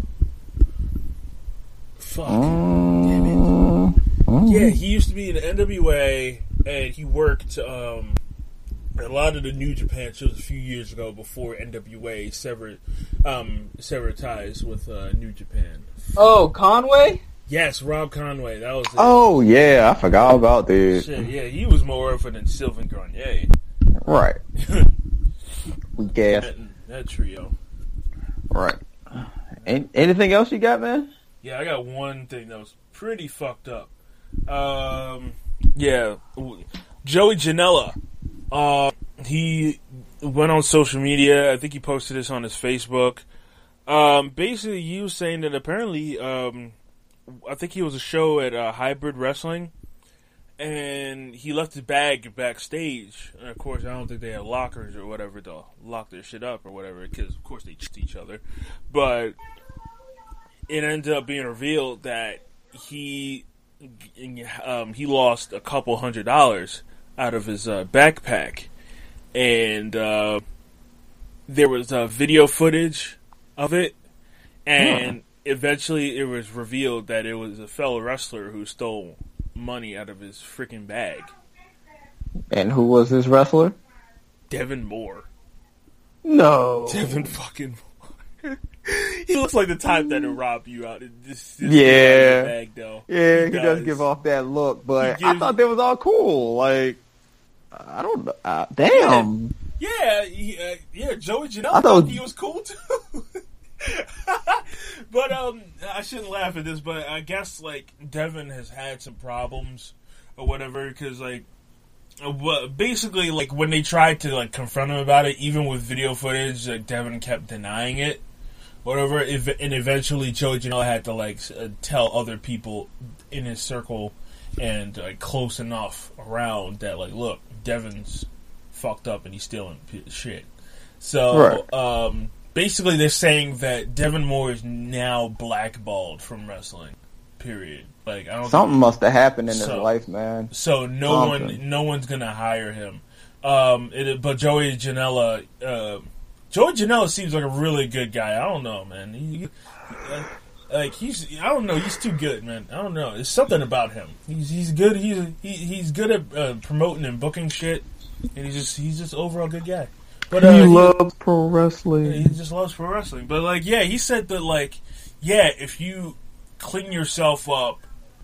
Fuck. Damn it. Yeah, he used to be in the N W A, and he worked um, a lot of the New Japan shows a few years ago before N W A severed um, severed ties with uh, New Japan. Oh, Conway? Yes, Rob Conway. That was it. Oh, yeah, I forgot about this. Shit, yeah, he was more over than Sylvain Grenier. Right. We guess. That, that trio. Right. Any, anything else you got, man? Yeah, I got one thing that was pretty fucked up. Um, yeah, Joey Janela. Uh, he went on social media. I think he posted this on his Facebook. Um, basically, he was saying that apparently, um, I think he was a show at uh, Hybrid Wrestling, and he left his bag backstage. And of course, I don't think they had lockers or whatever to lock their shit up or whatever, because of course they cheat each other. But it ended up being revealed that he um, he lost a couple hundred dollars out of his uh, backpack, and uh, there was uh, video footage of it, and huh. eventually it was revealed that it was a fellow wrestler who stole money out of his freaking bag. And who was this wrestler? Devin Moore. No. Devin fucking Moore. He looks like the type that would rob you out of this, this yeah. bag, though. Yeah, he, he does. does give off that look, but gives, I thought they was all cool. Like, I don't know. Uh, damn. Yeah, he, uh, yeah. Joey Janela I thought thought he was cool too. But um, I shouldn't laugh at this, but I guess like Devin has had some problems or whatever because like, uh, basically like when they tried to like confront him about it, even with video footage, like Devin kept denying it, whatever. And eventually, Joey Janela had to like uh, tell other people in his circle and like close enough around that like, look, Devin's fucked up and he's stealing shit. So. Right. um... Basically, they're saying that Devin Moore is now blackballed from wrestling. Period. Like I don't. Something think, must have happened in so, his life, man. So no Something. one, no one's gonna hire him. Um, it, but Joey Janela, uh, Joey Janela seems like a really good guy. I don't know, man. He, he, like he's, I don't know. He's too good, man. I don't know. There's something about him. He's he's good. He's he, he's good at uh, promoting and booking shit, and he's just he's just overall good guy. But, uh, he he loves pro wrestling. Yeah, he just loves pro wrestling. But, like, yeah, he said that, like, yeah, if you clean yourself up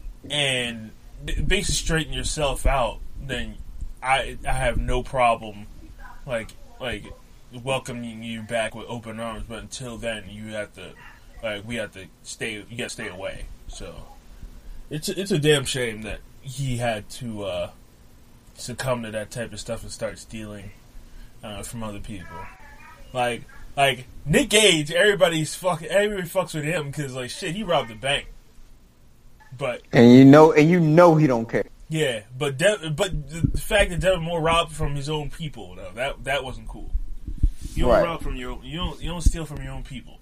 and basically straighten yourself out, then I I have no problem, like, like welcoming you back with open arms. But until then, you have to, like, we have to stay, you got to stay away. So, it's a, it's a damn shame that he had to uh, succumb to that type of stuff and start stealing. Uh, from other people, like like Nick Gage, everybody's fucking everybody fucks with him because like shit, he robbed the bank. But and you know, and you know, he don't care. Yeah, but De- but the fact that Devin Moore robbed from his own people, though, that that wasn't cool. You don't Right. rob from your you don't you don't steal from your own people.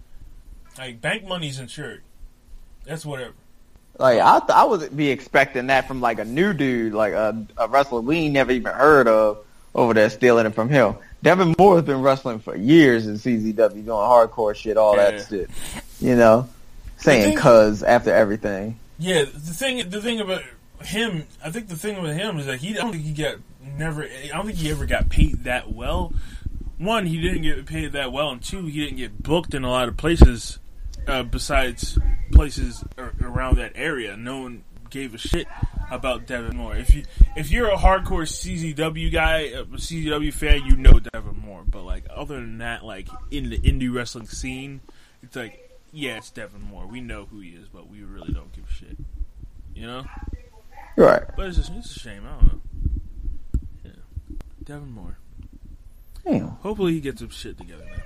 Like bank money's insured. That's whatever. Like I, th- I would be expecting that from like a new dude, like a, a wrestler we ain't never even heard of. Over there stealing it from him. Devin Moore has been wrestling for years in C Z W, doing hardcore shit, all Yeah. that shit. You know, saying thing- "cuz" after everything. Yeah, the thing the thing about him, I think the thing with him is that he I don't think he got never I don't think he ever got paid that well. One, he didn't get paid that well, and two, he didn't get booked in a lot of places uh, besides places ar- around that area. No one gave a shit about Devin Moore. If you if you're a hardcore C Z W guy, a C Z W fan, you know Devin Moore. But like other than that, like in the indie wrestling scene, it's like yeah, it's Devin Moore. We know who he is, but we really don't give a shit. You know? Right. But it's, just, it's a shame. I don't know. Yeah, Devin Moore. Damn. Hopefully he gets some shit together, man.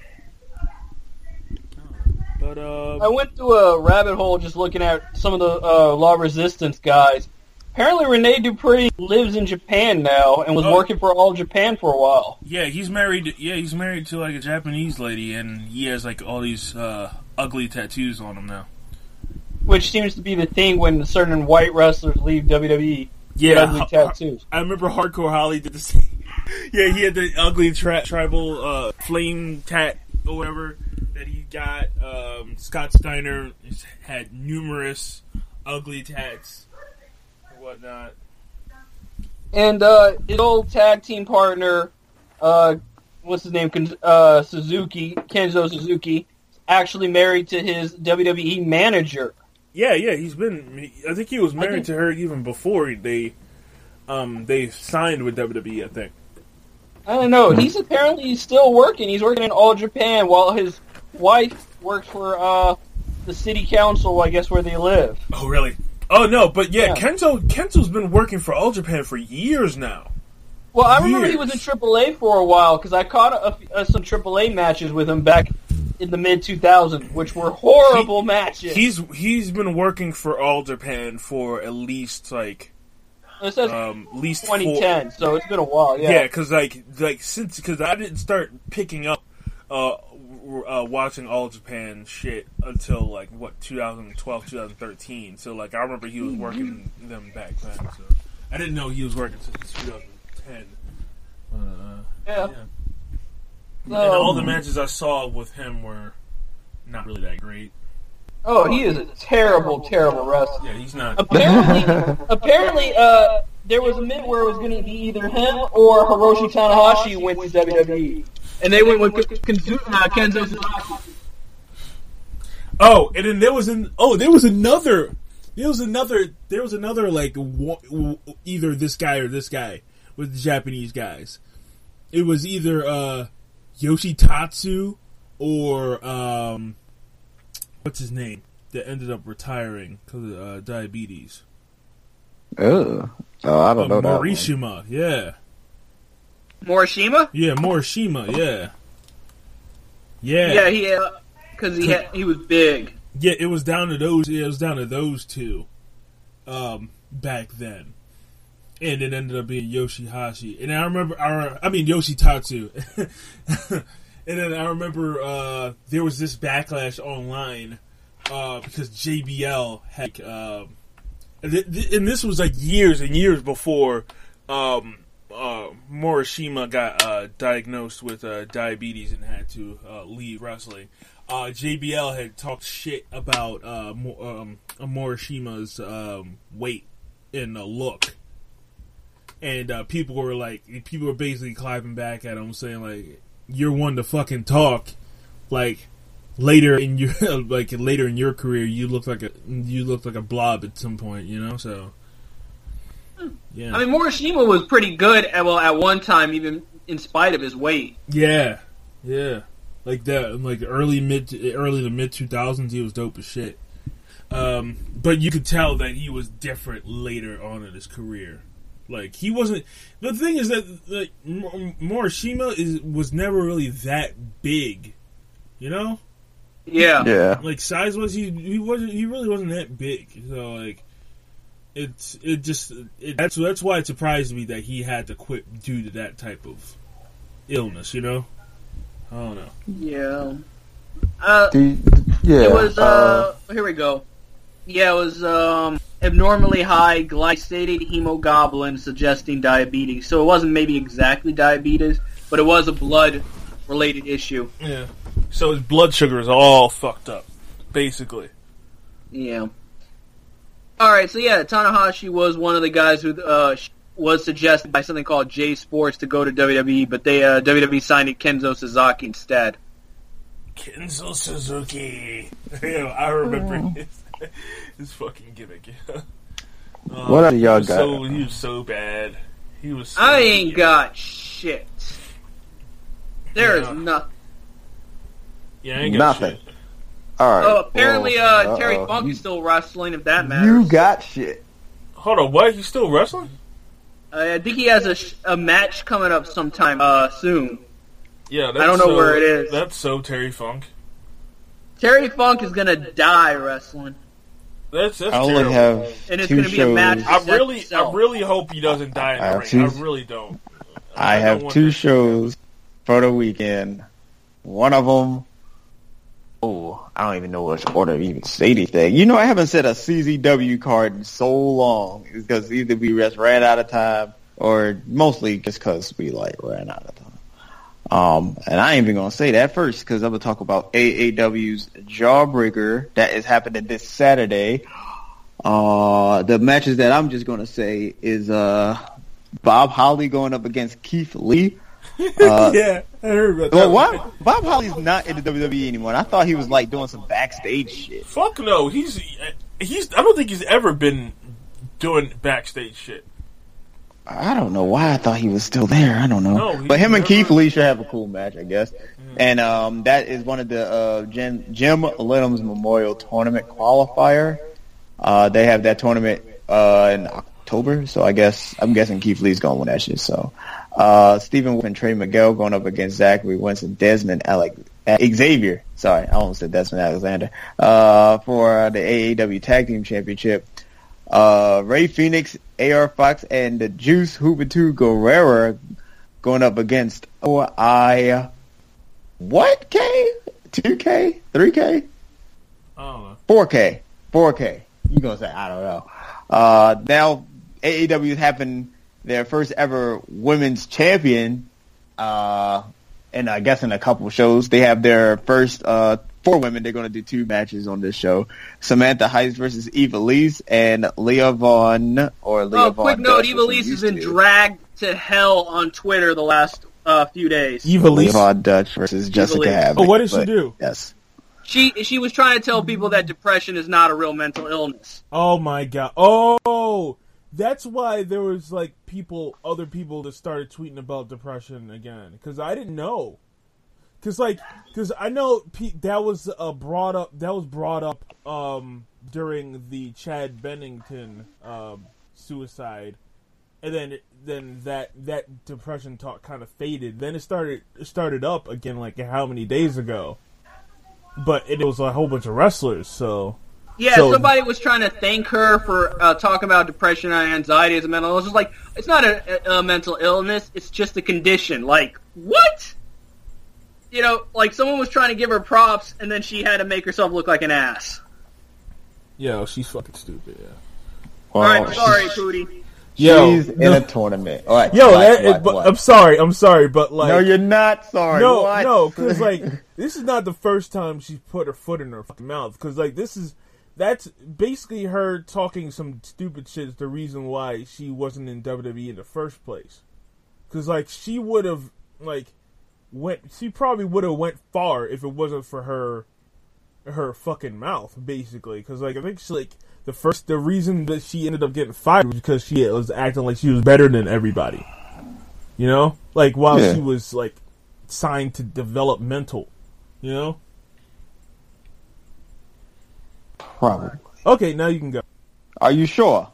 But uh, I went through a rabbit hole just looking at some of the uh, Law Resistance guys. Apparently, Rene Dupree lives in Japan now and was Oh. working for All Japan for a while. yeah, he's married. Yeah, he's married to like a Japanese lady, and he has like all these uh, ugly tattoos on him now. Which seems to be the thing when certain white wrestlers leave W W E. Yeah, Get ugly ha- tattoos. I remember Hardcore Holly did the same. Yeah, he had the ugly tri- tribal uh, flame tat or whatever that he got. Um, Scott Steiner has had numerous ugly tats and whatnot. And uh, his old tag team partner, uh, what's his name, Ken- uh, Suzuki, Kenzo Suzuki, actually married to his W W E manager. Yeah, yeah, he's been. I think he was married think- to her even before they, um, they signed with W W E. I think. I don't know. He's apparently still working. He's working in All Japan while his wife works for uh, the city council, I guess, where they live. Oh, really? Oh no, but yeah, Yeah. Kento Kento's been working for All Japan for years now. Well, I remember he Years. was in triple A for a while because I caught a, a, some triple A matches with him back in the mid two thousands, which were horrible He- matches. He's he's been working for All Japan for at least like it says um at least twenty ten, so it's been a while. Four, Yeah. yeah, because like like since because I didn't start picking up uh, uh watching All Japan shit until like what twenty twelve, twenty thirteen. So like I remember he was working them back then. So I didn't know he was working since twenty ten. Uh, Yeah. yeah. So- And all the matches I saw with him were not really that great. Oh, he is a terrible, terrible wrestler. Yeah, he's not. Apparently, apparently, uh, there was a minute where it was going to be either him or Hiroshi Tanahashi went to W W E, and they went with Kenzo, uh, Kenzo Suzuki. Oh, and then there was an oh, there was another, there was another, there was another like wa- either this guy or this guy with the Japanese guys. it was either uh, Yoshitatsu or um, what's his name that ended up retiring because of uh, diabetes. Ugh. Oh, I don't uh, know that one. Morishima, yeah. Morishima? Yeah, Morishima, yeah. Yeah. Yeah, he because he had, he was big. Yeah, it was down to those. Yeah, it was down to those two, um, back then, and it ended up being Yoshihashi. And I remember, I, I mean Yoshitatsu, and then I remember uh, there was this backlash online uh, because J B L had, uh, and this was like years and years before um, uh, Morishima got uh, diagnosed with uh, diabetes and had to uh, leave wrestling. Uh, J B L had talked shit about uh, um, Morishima's um, weight and uh, look, and uh, people were like, people were basically clapping back at him, saying like, "You're one to fucking talk." Like later in your like later in your career, you look like a you look like a blob at some point, you know. So yeah, I mean, Morishima was pretty good. At, well, at one time, even in spite of his weight. Yeah, yeah. Like that, like early mid, early to mid two thousands, he was dope as shit. Um, but you could tell that he was different later on in his career. Like he wasn't. The thing is that like Morishima is was never really that big, you know. Yeah, yeah. Like size was he he wasn't he really wasn't that big. So like it's it just it, that's that's why it surprised me that he had to quit due to that type of illness, you know. I don't know. Yeah. Uh, The, yeah. it was, uh, uh, here we go. Yeah, it was, um, abnormally high glycated hemoglobin suggesting diabetes. So it wasn't maybe exactly diabetes, but it was a blood-related issue. Yeah. So his blood sugar is all fucked up, basically. Yeah. Alright, so yeah, Tanahashi was one of the guys who, uh, was suggested by something called J Sports to go to W W E, but they uh, W W E signed Kenzo Suzuki instead. Kenzo Suzuki. Yeah, I remember his, his fucking gimmick. Oh, what else y'all he was got? So, he was so bad. He was. So I ain't bad. got shit. There Yeah. is nothing. Yeah, I ain't got Nothing. shit. All right. Oh, apparently well, uh, Terry uh-oh. Funk You- is still wrestling, if that matters. You got shit. Hold on, what? He's still wrestling? Uh, I think he has a, sh- a match coming up sometime uh, soon. Yeah, that's I don't know so, where it is. That's so Terry Funk. Terry Funk is gonna die wrestling, That's that's I only terrible. have and it's two gonna be shows. a match. I Set really, I itself. really hope he doesn't die in I the have ring. two- I really don't. I don't have want two that. shows for the weekend. One of them, oh, I don't even know which order to even say anything. You know, I haven't said a C Z W card in so long because either we just ran out of time or mostly just because we like ran out of time. Um, and I ain't even gonna say that first because I'm gonna talk about A A W's Jawbreaker that is happening this Saturday. Uh, the matches that I'm just gonna say is uh Bob Holly going up against Keith Lee. Uh, Yeah, I heard about that. well, why? Bob Holly's not in the W W E anymore. I thought he was like doing some backstage shit. Fuck no. He's he's. I don't think he's ever been doing backstage shit. I don't know why I thought he was still there. I don't know. No, he's but him and never- Keith Lee should have a cool match, I guess. And um, that is one of the uh, Jim, Jim Lenham's Memorial Tournament qualifier. Uh, they have that tournament uh, in October, so I guess I'm guessing Keith Lee's going to win that shit. So uh, Stephen Wolf and Trey Miguel going up against Zachary Winston, Desmond Alec Xavier. Sorry, I almost said Desmond Alexander uh, for the A A W Tag Team Championship. Uh, Ray Phoenix, A R Fox, and the Juice Juventud Guerrera going up against O I. What K? two K? three K? I don't know. four K. four K. You gonna say, I don't know. Uh, now, A A W is having their first ever women's champion, uh, and I guess in a couple shows. They have their first, uh, four women. They're gonna do two matches on this show. Samantha Heights versus Eva Lise and Leah Vaughn, or Leah Oh, Vaughn. quick note, Dutch, Eva which she Lise has used been to do. dragged to hell on Twitter the last uh, few days. Eva Leah Lise. Vaughn Dutch versus Jessica Lise. Havoc. Oh, what did she but, do? Yes. She she was trying to tell people that depression is not a real mental illness. Oh my god. Oh, that's why there was like people, other people that started tweeting about depression again, because I didn't know. Because like, because I know P- that was uh, brought up. That was brought up um, during the Chad Bennington um, suicide, and then then that that depression talk kind of faded. Then it started it started up again, like how many days ago? But it was a whole bunch of wrestlers. So yeah, so, somebody was trying to thank her for uh, talking about depression and anxiety as a mental illness. It's like it's not a, a mental illness; it's just a condition. Like what? You know, like someone was trying to give her props, and then she had to make herself look like an ass. Yeah, she's fucking stupid. Yeah. Well, All right, sorry, Pootie. Yo, she's no. in a tournament. All right, Yo, what, that, what, but what? I'm sorry, I'm sorry, but like, no, you're not sorry. no, what? no, because like this is not the first time she's put her foot in her fucking mouth. Because like this is that's basically her talking some stupid shit. Is the reason why she wasn't in W W E in the first place. Because like she would have like. Went. She probably would have went far if it wasn't for her, her fucking mouth, basically. Because like I think she like the first the reason that she ended up getting fired was because she was acting like she was better than everybody. You know, like while yeah. she was like signed to developmental. You know. Probably. Okay, now you can go. Are you sure?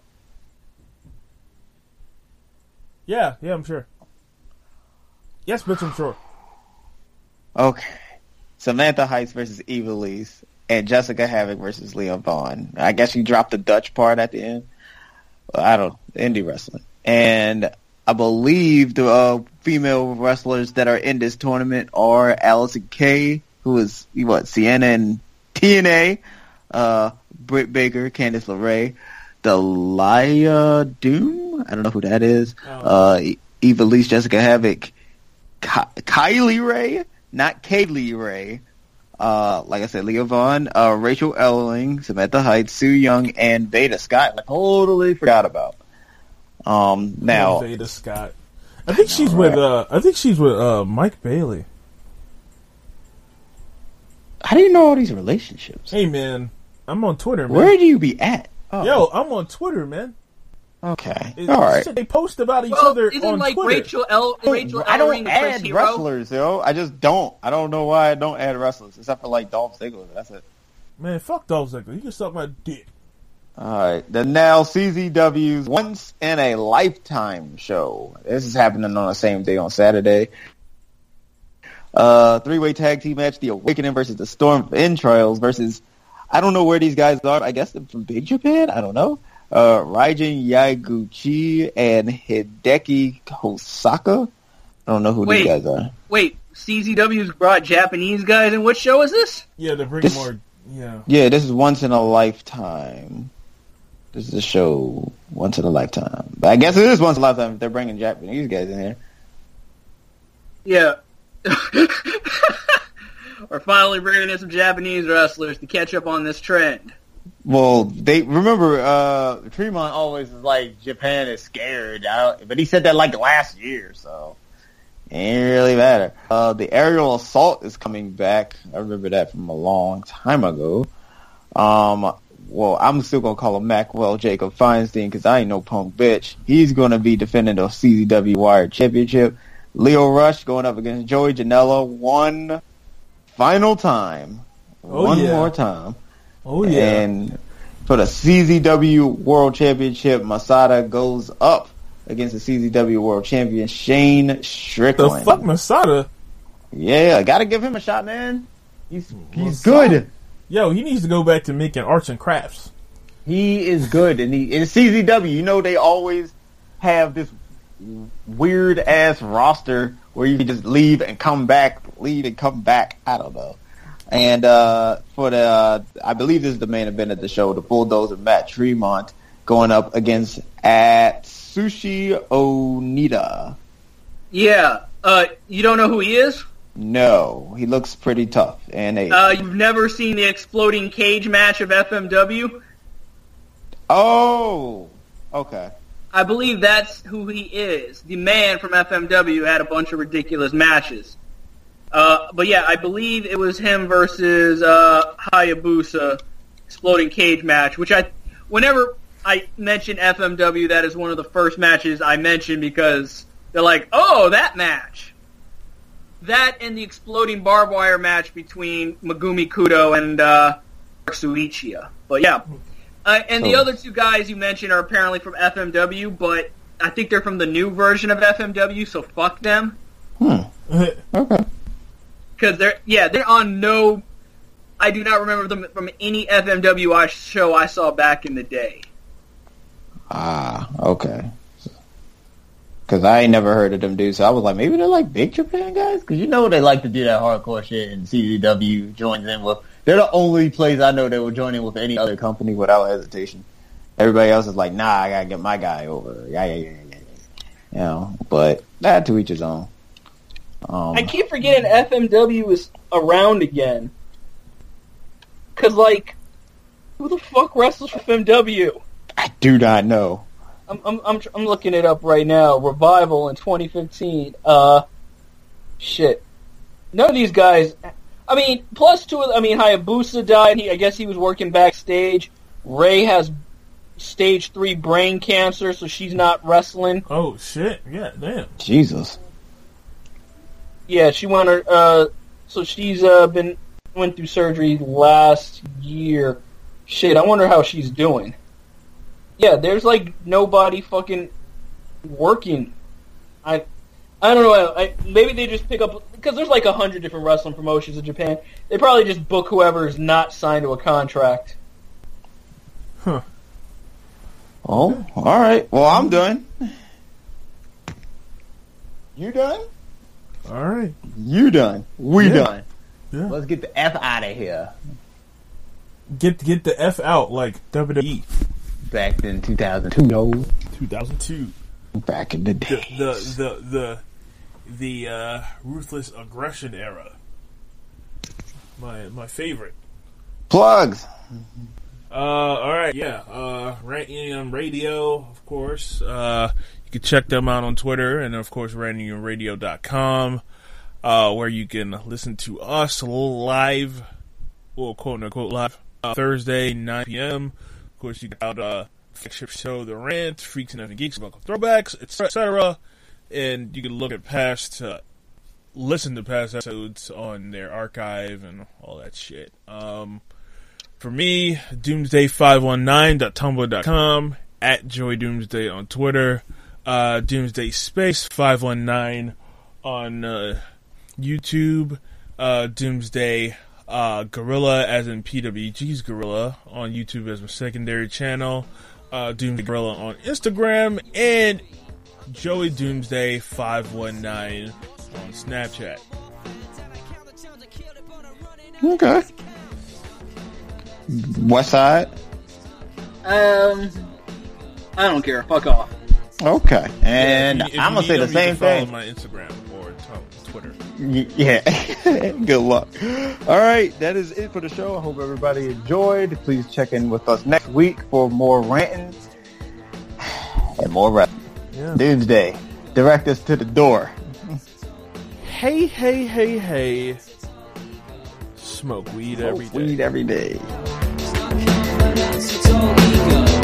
Yeah, yeah, I'm sure. Yes, bitch, I'm sure. Okay. Samantha Heights versus Evilise, and Jessica Havoc versus Leah Vaughn. I guess you dropped the Dutch part at the end. Well, I don't know. Indie wrestling. And I believe the uh, female wrestlers that are in this tournament are Allison Kay, who is, what, Sienna and T N A, uh, Britt Baker, Candice LeRae, Delia Doom, I don't know who that is, oh. uh, Evilise, Jessica Havoc, Ky- Kylie Ray, not Kaylee Ray, uh, like I said, Leah Vaughn, uh, Rachel Elling, Samantha Heights, Sue Young, and Veda Scott. I totally forgot about. Um, now, oh, Veda Scott. I think she's right. with. Uh, I think she's with uh, Mike Bailey. How do you know all these relationships? Hey man, I'm on Twitter, man. Where do you be at? Oh. Yo, I'm on Twitter, man. Okay, it, all right. They post about each well, other isn't on like Twitter. Rachel El- Rachel I don't Ellering add Chris wrestlers, yo. I just don't. I don't know why I don't add wrestlers, except for like Dolph Ziggler. That's it. Man, fuck Dolph Ziggler. You can suck my dick. All right. The now C Z W's Once in a Lifetime show. This is happening on the same day on Saturday. Uh, three-way tag team match: The Awakening versus the Storm Entrails versus. I don't know where these guys are. I guess they're from Big Japan. I don't know. Uh, Raijin Yaguchi and Hideki Hosaka. I don't know who wait, these guys are. Wait, C Z W's brought Japanese guys, and what show is this? Yeah, they're bringing This- more. Yeah. Yeah, this is Once in a Lifetime. This is a show Once in a Lifetime. But I guess it is Once in a Lifetime if they're bringing Japanese guys in here. Yeah. We're finally bringing in some Japanese wrestlers to catch up on this trend. Well, they remember uh, Tremont always is like Japan is scared, I don't, but he said that like last year, so it ain't really matter. Uh, the aerial assault is coming back. I remember that from a long time ago. Um, well, I'm still gonna call him Macwell Jacob Feinstein because I ain't no punk bitch. He's gonna be defending the C Z W Wired Championship. Leo Rush going up against Joey Janela one final time, Oh, one yeah. more time. Oh yeah. And for the C Z W World Championship, Masada goes up against the C Z W World Champion Shane The Strickland. fuck, Masada? Yeah, gotta give him a shot, man. He's he's Masada. good. Yo, he needs to go back to making arts and crafts. He is good, and he in C Z W. You know they always have this weird ass roster where you can just leave and come back, leave and come back. I don't know. And uh, for the, uh, I believe this is the main event of the show, the Bulldozer Matt Tremont going up against Atsushi Onita. Yeah. Uh, you don't know who he is? No, he looks pretty tough. And a Uh, you've never seen the exploding cage match of F M W? oh, okay. I believe that's who he is. The man from F M W had a bunch of ridiculous matches. Uh, but yeah, I believe it was him versus uh, Hayabusa exploding cage match, which I, whenever I mentioned F M W. That is one of the first matches I mentioned because they're like, oh, that match. That and the exploding barbed wire match between Megumi Kudo and uh, Suichiya. But yeah. Uh, and the Oh. other two guys you mentioned are apparently from F M W, but I think they're from the new version of F M W, so fuck them. Hmm. Okay. Because they're, yeah, they're on no... I do not remember them from any F M W I show I saw back in the day. Ah, okay. Because I ain't never heard of them dudes, so I was like, maybe they're like Big Japan guys? Because you know they like to do that hardcore shit, and C Z W joins in with... They're the only place I know that will join in with any other company without hesitation. Everybody else is like, nah, I gotta get my guy over. Yeah, yeah, yeah, yeah, yeah. You know, but that to each his own. Um, I keep forgetting F M W is around again. Because, like, who the fuck wrestles for F M W? I do not know. I'm, I'm, I'm, I'm looking it up right now. Revival in twenty fifteen. Uh, shit. None of these guys... I mean, plus two of I mean, Hayabusa died. He, I guess he was working backstage. Ray has stage three brain cancer, so she's not wrestling. Oh, shit. Yeah, damn. Jesus. Yeah, she went, uh, so she's, uh, been, went through surgery last year. Shit, I wonder how she's doing. Yeah, there's, like, nobody fucking working. I, I don't know, I, maybe they just pick up, because there's, like, a hundred different wrestling promotions in Japan. They probably just book whoever is not signed to a contract. Huh. Oh, all right. Well, I'm done. You done? All right. You done. We Yeah. done. Yeah. Let's get the F out of here. Get get the F out like W W E. Back in two thousand two, no. two thousand two. Back in the The day. the the the, the uh, ruthless aggression era. My my favorite. Plugs. Uh, all right, yeah. Uh, Ranting on Radio, of course. Uh, you can check them out on Twitter, and of course, ranting on radio dot com, uh, where you can listen to us live, well, quote unquote live, uh, Thursday nine p.m. Of course, you got uh, flagship show The Rant, Freaks and Effing Geeks, Buckle Throwbacks, et cetera. And you can look at past, uh, listen to past episodes on their archive and all that shit. Um. For me, doomsday five one nine dot tumblr dot com, at Joey Doomsday on Twitter, uh, Doomsday Space five one nine on uh, YouTube, uh, Doomsday uh, Gorilla, as in P W G's Gorilla, on YouTube as my secondary channel, uh, Doomsday Gorilla on Instagram, and Joey Doomsday five one nine on Snapchat. Okay. West Side? Um, I don't care. Fuck off. Okay. And Yeah, if you- if I'm you going to say need the them, you same can follow thing. my Instagram or t- Twitter. Y- Yeah. Good luck. All right. That is it for the show. I hope everybody enjoyed. Please check in with us next week for more ranting and more wrestling. Yeah. Doomsday. Direct us to the door. Hey, hey, hey, hey. Smoke weed every day. Weed every day. It's all ego.